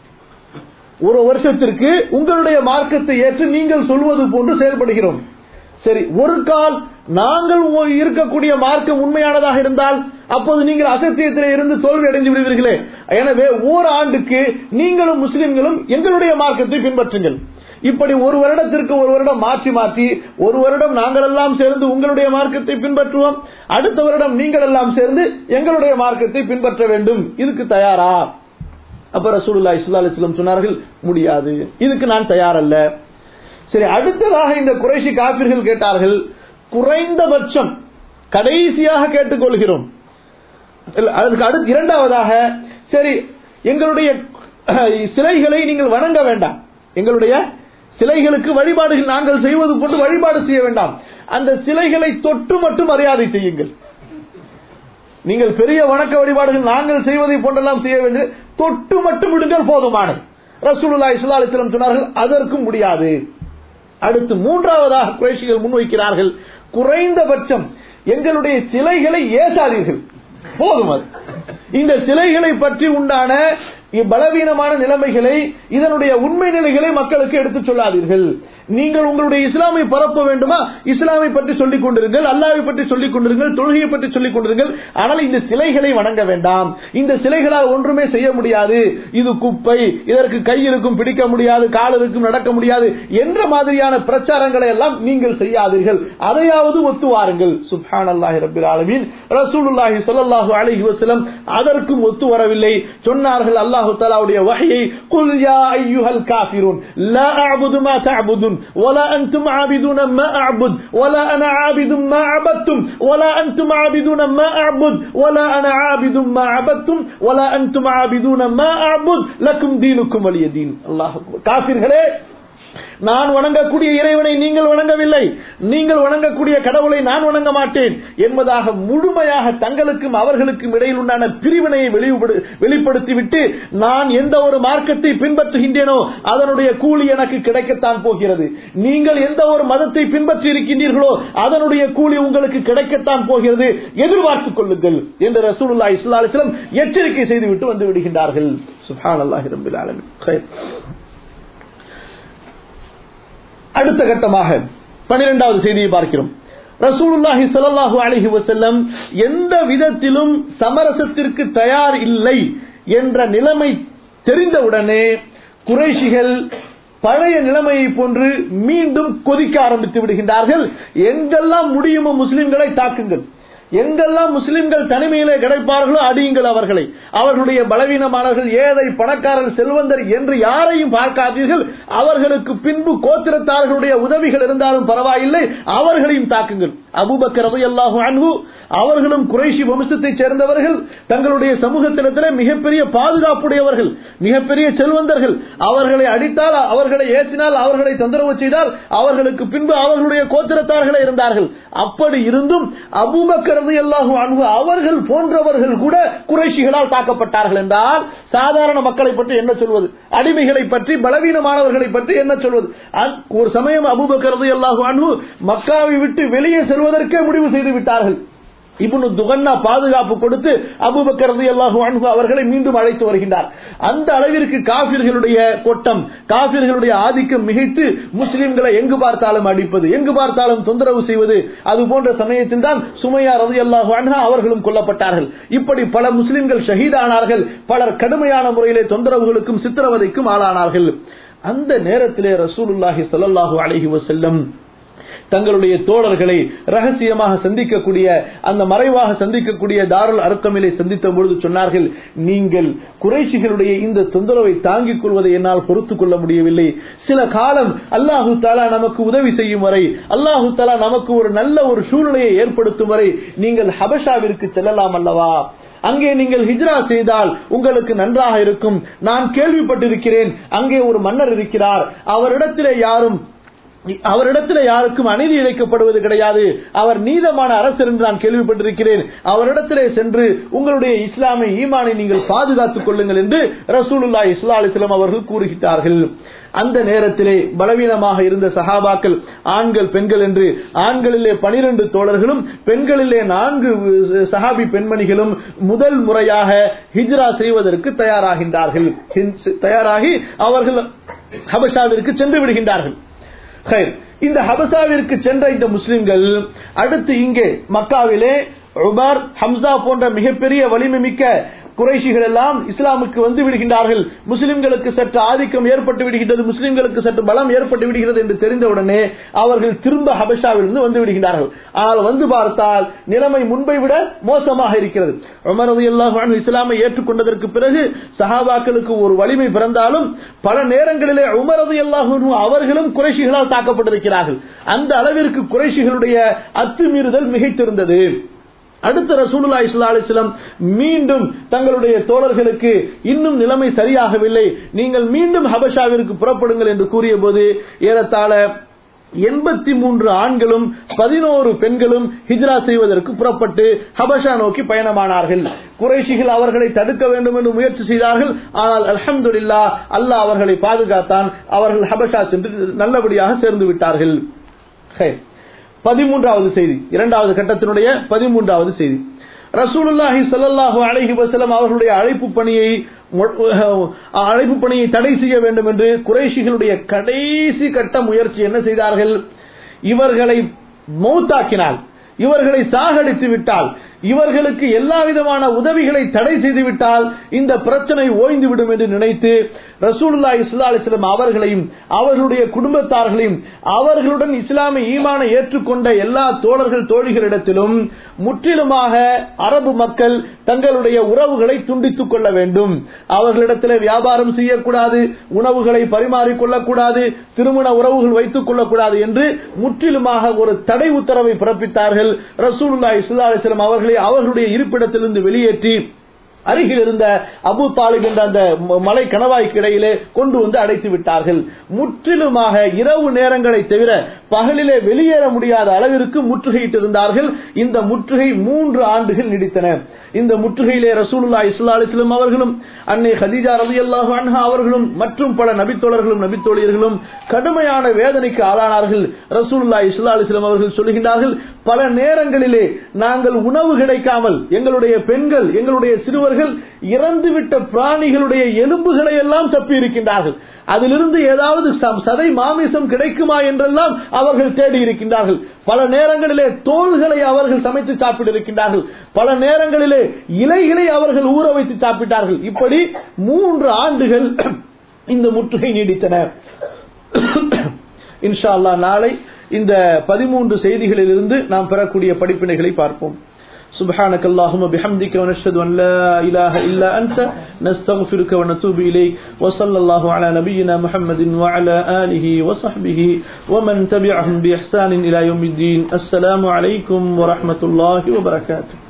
ஒரு வருஷத்திற்கு உங்களுடைய மார்க்கத்தை ஏற்று நீங்கள் சொல்வது போன்று செயல்படுகிறோம். சரி, ஒரு கால் நாங்கள் இருக்கக்கூடிய மார்க்கம் உண்மையானதாக இருந்தால் அப்போது நீங்கள் அசத்தியத்திலே இருந்து தோல்வி அடைந்து விடுவீர்களே. எனவே ஓராண்டுக்கு நீங்களும் முஸ்லிம்களும் எங்களுடைய மார்க்கத்தை பின்பற்றுங்கள். இப்படி ஒரு வருடத்திற்கு ஒரு வருடம் மாற்றி மாற்றி, ஒரு வருடம் நாங்கள் எல்லாம் சேர்ந்து உங்களுடைய மார்க்கத்தை பின்பற்றுவோம், அடுத்த வருடம் நீங்கள் எல்லாம் சேர்ந்து எங்களுடைய மார்க்கத்தை பின்பற்ற வேண்டும். இதுக்கு தயாரா? அப்ப ரசூலுல்லாஹி ஸல்லல்லாஹு அலைஹி வஸல்லம் சொன்னார்கள், முடியாது, இதுக்கு நான் தயாரல்ல. சரி, அடுத்ததாக இந்த குறைஷி காபிர்கள் கேட்டார்கள், குறைந்தபட்சம் கடைசியாக கேட்டுக்கொள்கிறோம். அதுக்கு அடுத்து 2வதாக, சரி எங்களுடைய சிலைகளை நீங்கள் வணங்க வேண்டாம், எங்களுடைய சிலைகளுக்கு வழிபாடுகள் நாங்கள் செய்வது போன்று வழிபாடு செய்ய வேண்டாம், அந்த சிலைகளை தொட்டு மட்டும் மரியாதை செய்யுங்கள். நீங்கள் பெரிய வணக்க வழிபாடுகள் நாங்கள் செய்வதை போன்றெல்லாம் செய்ய வேண்டும், தொட்டு மட்டும் விடுங்கள் போதுமானது. ரசூலுல்லாஹி ஸல்லல்லாஹு அலைஹி வஸல்லம் சொன்னார்கள், அதற்கும் முடியாது. அடுத்து 3வதாக குறைஷிகள் முன்வைக்கிறார்கள், குறைந்தபட்சம் எங்களுடைய சிலைகளை ஏசாதீர்கள், போதும். இந்த சிலைகளை பற்றி உண்டான பலவீனமான நிலைமைகளை, இதனுடைய உண்மை நிலைகளை மக்களுக்கு எடுத்துச் சொல்லாதீர்கள். நீங்கள் உங்களுடைய இஸ்லாமை பரப்ப வேண்டுமா, இஸ்லாமை பற்றி சொல்லிக் கொண்டிருங்கள், அல்லாஹ்வை பற்றி சொல்லிக் கொண்டிருங்கள், தொழுகையை பற்றி சொல்லிக் கொண்டிருங்கள். ஆனால் இந்த சிலைகளை வணங்க வேண்டாம், இந்த சிலைகளால் ஒன்றுமே செய்ய முடியாது, இது குப்பை, இதற்கு கை இருக்கும் பிடிக்க முடியாது, கால் இருக்கும் நடக்க முடியாது என்ற மாதிரியான பிரச்சாரங்களை எல்லாம் நீங்கள் செய்யாதீர்கள். அதையாவது ஒத்து வாருங்கள். சுப்ஹானல்லாஹி ரப்பில் ஆலமீன். ரசூலுல்லாஹி ஸல்லல்லாஹு அலைஹி வஸல்லம் அதற்கும் ஒத்து வரவில்லை. சொன்னார்கள் அல்லாஹ் தஆலாவுடைய வஹ்யை, குல் யா அய்யுஹல் காஃபிரூன் லா அஅபுது மா தஅபுதுன் வலா அன்தும் ஆபிதுன மா அஅபுத் வலா அனா ஆபிதும் மா அபத்தும் வலா அன்தும் ஆபிதுன மா அஅபுத் வலா அனா ஆபிதும் மா அபத்தும் வலா அன்தும் ஆபிதுன மா அஅபுத் லக்கும் தீனுக்கும் வலிய தீன். அல்லாஹ் அக்பர். காஃபிர்களே, நான் வணங்கக்கூடிய இறைவனை நீங்கள் வணங்கவில்லை, நீங்கள் வணங்கக்கூடிய கடவுளை நான் வணங்க மாட்டேன் என்பதாக முழுமையாக தங்களுக்கும் அவர்களுக்கும் இடையில் உண்டான பிரிவினையை வெளிப்படுத்திவிட்டு, நான் எந்த ஒரு மார்க்கத்தை பின்பற்றுகின்றேனோ அதனுடைய கூலி எனக்கு கிடைக்கத்தான் போகிறது, நீங்கள் எந்த ஒரு மதத்தை பின்பற்றி இருக்கின்றீர்களோ அதனுடைய கூலி உங்களுக்கு கிடைக்கத்தான் போகிறது, எதிர்பார்த்துக் கொள்ளுங்கள் என்று ரசூலுல்லாஹி ஸல்லல்லாஹு அலைஹி வஸல்லம் எச்சரிக்கை செய்துவிட்டு வந்து விடுகின்றார்கள். சுப்ஹானல்லாஹி ரப்பில் ஆலமீன். அடுத்த கட்டமாக 12வது செய்தியை பார்க்கிறோம். ரசூலுல்லாஹி ஸல்லல்லாஹு அலைஹி வஸல்லம் எந்த விதத்திலும் சமரசத்திற்கு தயார் இல்லை என்ற நிலைமை தெரிந்தவுடனே குறைஷிகள் பழைய நிலைமையை போன்று மீண்டும் கொதிக்க ஆரம்பித்து விடுகின்றார்கள். எங்கெல்லாம் முடியுமோ முஸ்லிம்களை தாக்குங்கள், எங்கெல்லாம் முஸ்லிம்கள் தனிமையிலே கிடைப்பார்களோ அடியுங்கள் அவர்களை, அவர்களுடைய பலவீனமானவர்கள், ஏழை, பணக்காரர், செல்வந்தர் என்று யாரையும் பார்க்காதீர்கள், அவர்களுக்கு பின்பு கோத்திரத்தார்களுடைய உதவிகள் இருந்தாலும் பரவாயில்லை, அவர்களையும் தாக்குங்கள். அபூபக்கர் ரலியல்லாஹு அன்ஹு அவர்களும் குறைஷி வம்சத்தைச் சேர்ந்தவர்கள், தங்களுடைய சமூகத்தினத்திலே மிகப்பெரிய பாதுகாப்புடையவர்கள், மிகப்பெரிய செல்வந்தர்கள். அவர்களை அடித்தால், அவர்களை ஏற்றினால், அவர்களை தொந்தரவு செய்தால் அவர்களுக்கு பின்பு அவர்களுடைய கோத்திரத்தார்களே இருந்தார்கள். அப்படி இருந்தும் அபூபக்கர் ரலியல்லாஹு அன்ஹு அவர்கள் போன்றவர்கள் கூட குறைஷிகளால் தாக்கப்பட்டார்கள் என்றால் சாதாரண மக்களை பற்றி என்ன சொல்வது, அடிமைகளை பற்றி, பலவீனமானவர்களை பற்றி என்ன சொல்வது? ஒரு சமயம் அபூபக்கர் ரலியல்லாஹு அன்ஹு மக்காவை விட்டு வெளியே செல்வதற்கே முடிவு செய்து விட்டார்கள். இப்னு துகன்னா பாதுகாப்பு கொடுத்து அபூபக்கர் ரலியல்லாஹு அன்ஹு அவர்களை மீண்டும் அழைத்து வருகின்றார். அந்த அளவிற்கு காபிர்களுடைய கொட்டம், காபிர்களுடைய ஆதிக்கம் மிகைத்து முஸ்லிம்களை எங்கு பார்த்தாலும் அடிப்பது, எங்கு பார்த்தாலும் தொந்தரவு செய்வது. அது போன்ற சமயத்தில் தான் சுமையா ரலியல்லாஹு அன்ஹா அவர்களும் கொல்லப்பட்டார்கள். இப்படி பல முஸ்லிம்கள் ஷஹீதானார்கள், பலர் கடுமையான முறையிலே தொந்தரவுகளுக்கும் சித்திரவதைக்கும் ஆளானார்கள். அந்த நேரத்திலே ரசூலுல்லாஹி ஸல்லல்லாஹு அலைஹி வஸல்லம் தங்களுடைய தோழர்களை ரகசியமாக சந்திக்கக்கூடிய, அந்த மறைவாக சந்திக்கக்கூடிய தாருல் அர்கமிலே சந்தித்த பொழுது சொன்னார்கள், நீங்கள் குறைஷிகளுடைய இந்த தொந்தரவை தாங்கிக் கொள்வதை என்னால் பொறுத்துக் கொள்ள முடியவில்லை. சில காலம் அல்லாஹு தஆலா நமக்கு உதவி செய்யும் வரை, அல்லாஹு தஆலா நமக்கு ஒரு நல்ல ஒரு சூழ்நிலையை ஏற்படுத்தும் வரை நீங்கள் ஹபஷாவிற்கு செல்லலாம் அல்லவா, அங்கே நீங்கள் ஹிஜ்ரா செய்தால் உங்களுக்கு நன்றாக இருக்கும். நான் கேள்விப்பட்டிருக்கிறேன், அங்கே ஒரு மன்னர் இருக்கிறார், அவரிடத்தில் யாருக்கும் அநீதி இழைக்கப்படுவது கிடையாது, அவர் நீதமான அரசர் என்று நான் கேள்விப்பட்டிருக்கிறேன், அவரிடத்திலே சென்று உங்களுடைய இஸ்லாமை, ஈமானை நீங்கள் பாதுகாத்துக் கொள்ளுங்கள் என்று ரசூலுல்லாஹி ஸல்லல்லாஹு அலைஹி வஸல்லம் அவர்கள் கூறுகிறார்கள். அந்த நேரத்திலே பலவீனமாக இருந்த சஹாபாக்கள், ஆண்கள் பெண்கள் என்று ஆண்களிலே 12 தோழர்களும் பெண்களிலே 4 சஹாபி பெண்மணிகளும் முதல் முறையாக ஹிஜ்ரா செய்வதற்கு தயாராகின்றார்கள். தயாராகி அவர்கள் ஹபஷாவிற்கு சென்று விடுகின்றார்கள். இந்த ஹபசாவிற்கு சென்ற இந்த முஸ்லிம்கள் அடுத்து இங்கே மக்காவிலே உமர், ஹம்சா போன்ற மிகப்பெரிய வலிமை மிக்க குறைஷிகள் எல்லாம் இஸ்லாமுக்கு வந்து விடுகின்றார்கள். முஸ்லிம்களுக்கு சற்று ஆதிக்கம் ஏற்பட்டு விடுகின்றது, முஸ்லிம்களுக்கு சற்று பலம் ஏற்பட்டு விடுகிறது என்று தெரிந்தவுடனே அவர்கள் திரும்ப ஹபஷாவிலிருந்து வந்து விடுகின்றார்கள். ஆனால் வந்து பார்த்தால் நிலைமை முன்பை விட மோசமாக இருக்கிறது. உமர் ரலியல்லாஹு அன்ஹு இஸ்லாமை ஏற்றுக்கொண்டதற்கு பிறகு சஹாபாக்களுக்கு ஒரு வலிமை பிறந்தாலும் பல நேரங்களிலே உமர் ரலியல்லாஹு அன்ஹு அவர்களும் குறைஷிகளால் தாக்கப்பட்டிருக்கிறார்கள். அந்த அளவிற்கு குறைஷிகளுடைய அத்துமீறுதல் மிகைத்திருந்தது. அடுத்த ரசூலுல்லாஹி ஸல்லல்லாஹு அலைஹி வஸல்லம் மீண்டும் தங்களுடைய தோழர்களுக்கு இன்னும் நிலைமை சரியாகவில்லை, நீங்கள் மீண்டும் ஹபஷாவிற்கு புறப்படுங்கள் என்று கூறிய போது ஏறத்தாழ 83 ஆண்களும் 11 பெண்களும் ஹிஜ்ரா செய்வதற்கு புறப்பட்டு ஹபஷா நோக்கி பயணமானார்கள். குறைஷிகள் அவர்களை தடுக்க வேண்டும் என்று முயற்சி செய்தார்கள். ஆனால் அல்ஹம்துலில்லாஹ் அல்லாஹ் அவர்களை பாதுகாத்தான். அவர்கள் ஹபஷா சென்று நல்லபடியாக சேர்ந்து விட்டார்கள். 13வது செய்தி, இரண்டாவது கட்டத்தினுடைய 13வது செய்தி. ரசூலுல்லாஹி ஸல்லல்லாஹு அலைஹி வஸல்லம் அவர்களுடைய அழைப்பு பணியை தடை செய்ய வேண்டும் என்று குறைஷிகளுடைய கடைசி கட்ட முயற்சி என்ன செய்தார்கள்? இவர்களை மௌத்தாக்கினால், இவர்களை சாகடித்து விட்டால், இவர்களுக்கு எல்லா விதமான உதவிகளை தடை செய்து விட்டால் இந்த பிரச்சனை ஓய்ந்துவிடும் என்று நினைத்து ரசூலுல்லாஹி ஸல்லல்லாஹு அலைஹி வஸல்லம் அவர்களையும் அவர்களுடைய குடும்பத்தார்களையும் அவர்களுடன் இஸ்லாமிய ஈமானை ஏற்றுக்கொண்ட எல்லா தோழர்கள் தோழிகளிடத்திலும் முற்றிலுமாக அரபு மக்கள் தங்களுடைய உறவுகளை துண்டித்துக் கொள்ள வேண்டும். அவர்களிடத்தில் வியாபாரம் செய்யக்கூடாது, உணவுகளை பரிமாறிக்கொள்ளக்கூடாது, திருமண உறவுகள் வைத்துக் கொள்ளக்கூடாது என்று முற்றிலுமாக ஒரு தடை உத்தரவை பிறப்பித்தார்கள். ரசூலுல்லாஹி ஸல்லல்லாஹு அலைஹி வஸல்லம் அவர்களை அவர்களுடைய இருப்பிடத்திலிருந்து வெளியேற்றி அருகில் இருந்த அபூ தாலிப் என்ற அந்த மலை கணவாய்க்கு இடையிலே கொண்டு வந்து அடைத்து விட்டார்கள். முற்றிலுமாக இரவு நேரங்களை தவிர பகலிலே வெளியேற முடியாத அளவிற்கு முற்றுகையிட்டிருந்தார்கள். இந்த முற்றுகை 3 ஆண்டுகள் நீடித்தன. இந்த முற்றுகையிலே ரசூலுல்லாஹி ஸல்லல்லாஹு அலைஹி வஸல்லம் அவர்களும் அன்னை கதீஜா ரலியல்லாஹு அன்ஹா அவர்களும் மற்றும் பல நபித்தோழர்களும் நபித்தோழியர்களும் கடுமையான வேதனைக்கு ஆளானார்கள். ரசூலுல்லாஹி ஸல்லல்லாஹு அலைஹி வஸல்லம் அவர்கள் சொல்லுகிறார்கள், பல நேரங்களிலே நாங்கள் உணவு கிடைக்காமல் எங்களுடைய பெண்கள், எங்களுடைய சிறுவர்கள் இறந்துவிட்ட பிராணிகளுடைய எலும்புகளை எல்லாம் தப்பி இருக்கின்றார்கள். அதிலிருந்து ஏதாவது சதை மாமிசம் கிடைக்குமா என்றெல்லாம் அவர்கள் தேடி இருக்கின்றார்கள். பல நேரங்களிலே தோள்களை அவர்கள் சமைத்து சாப்பிட்டிருக்கின்றார்கள். பல நேரங்களிலே இலைகளை அவர்கள் ஊற வைத்து சாப்பிட்டார்கள். இப்படி 3 ஆண்டுகள் இந்த முற்றுகை நீடித்தன. இன்ஷா அல்லாஹ் நாளை இந்த 13 செய்திகளிலிருந்து நாம் பெறக்கூடிய படிப்பினைகளை பார்ப்போம். سبحانك اللهم بحمدك ونشهد أن لا إله إلا أنت نستغفرك ونتوب إليك وصلى الله على نبينا محمد وعلى آله وصحبه ومن تبعهم بإحسان إلى يوم الدين. السلام عليكم ورحمة الله وبركاته.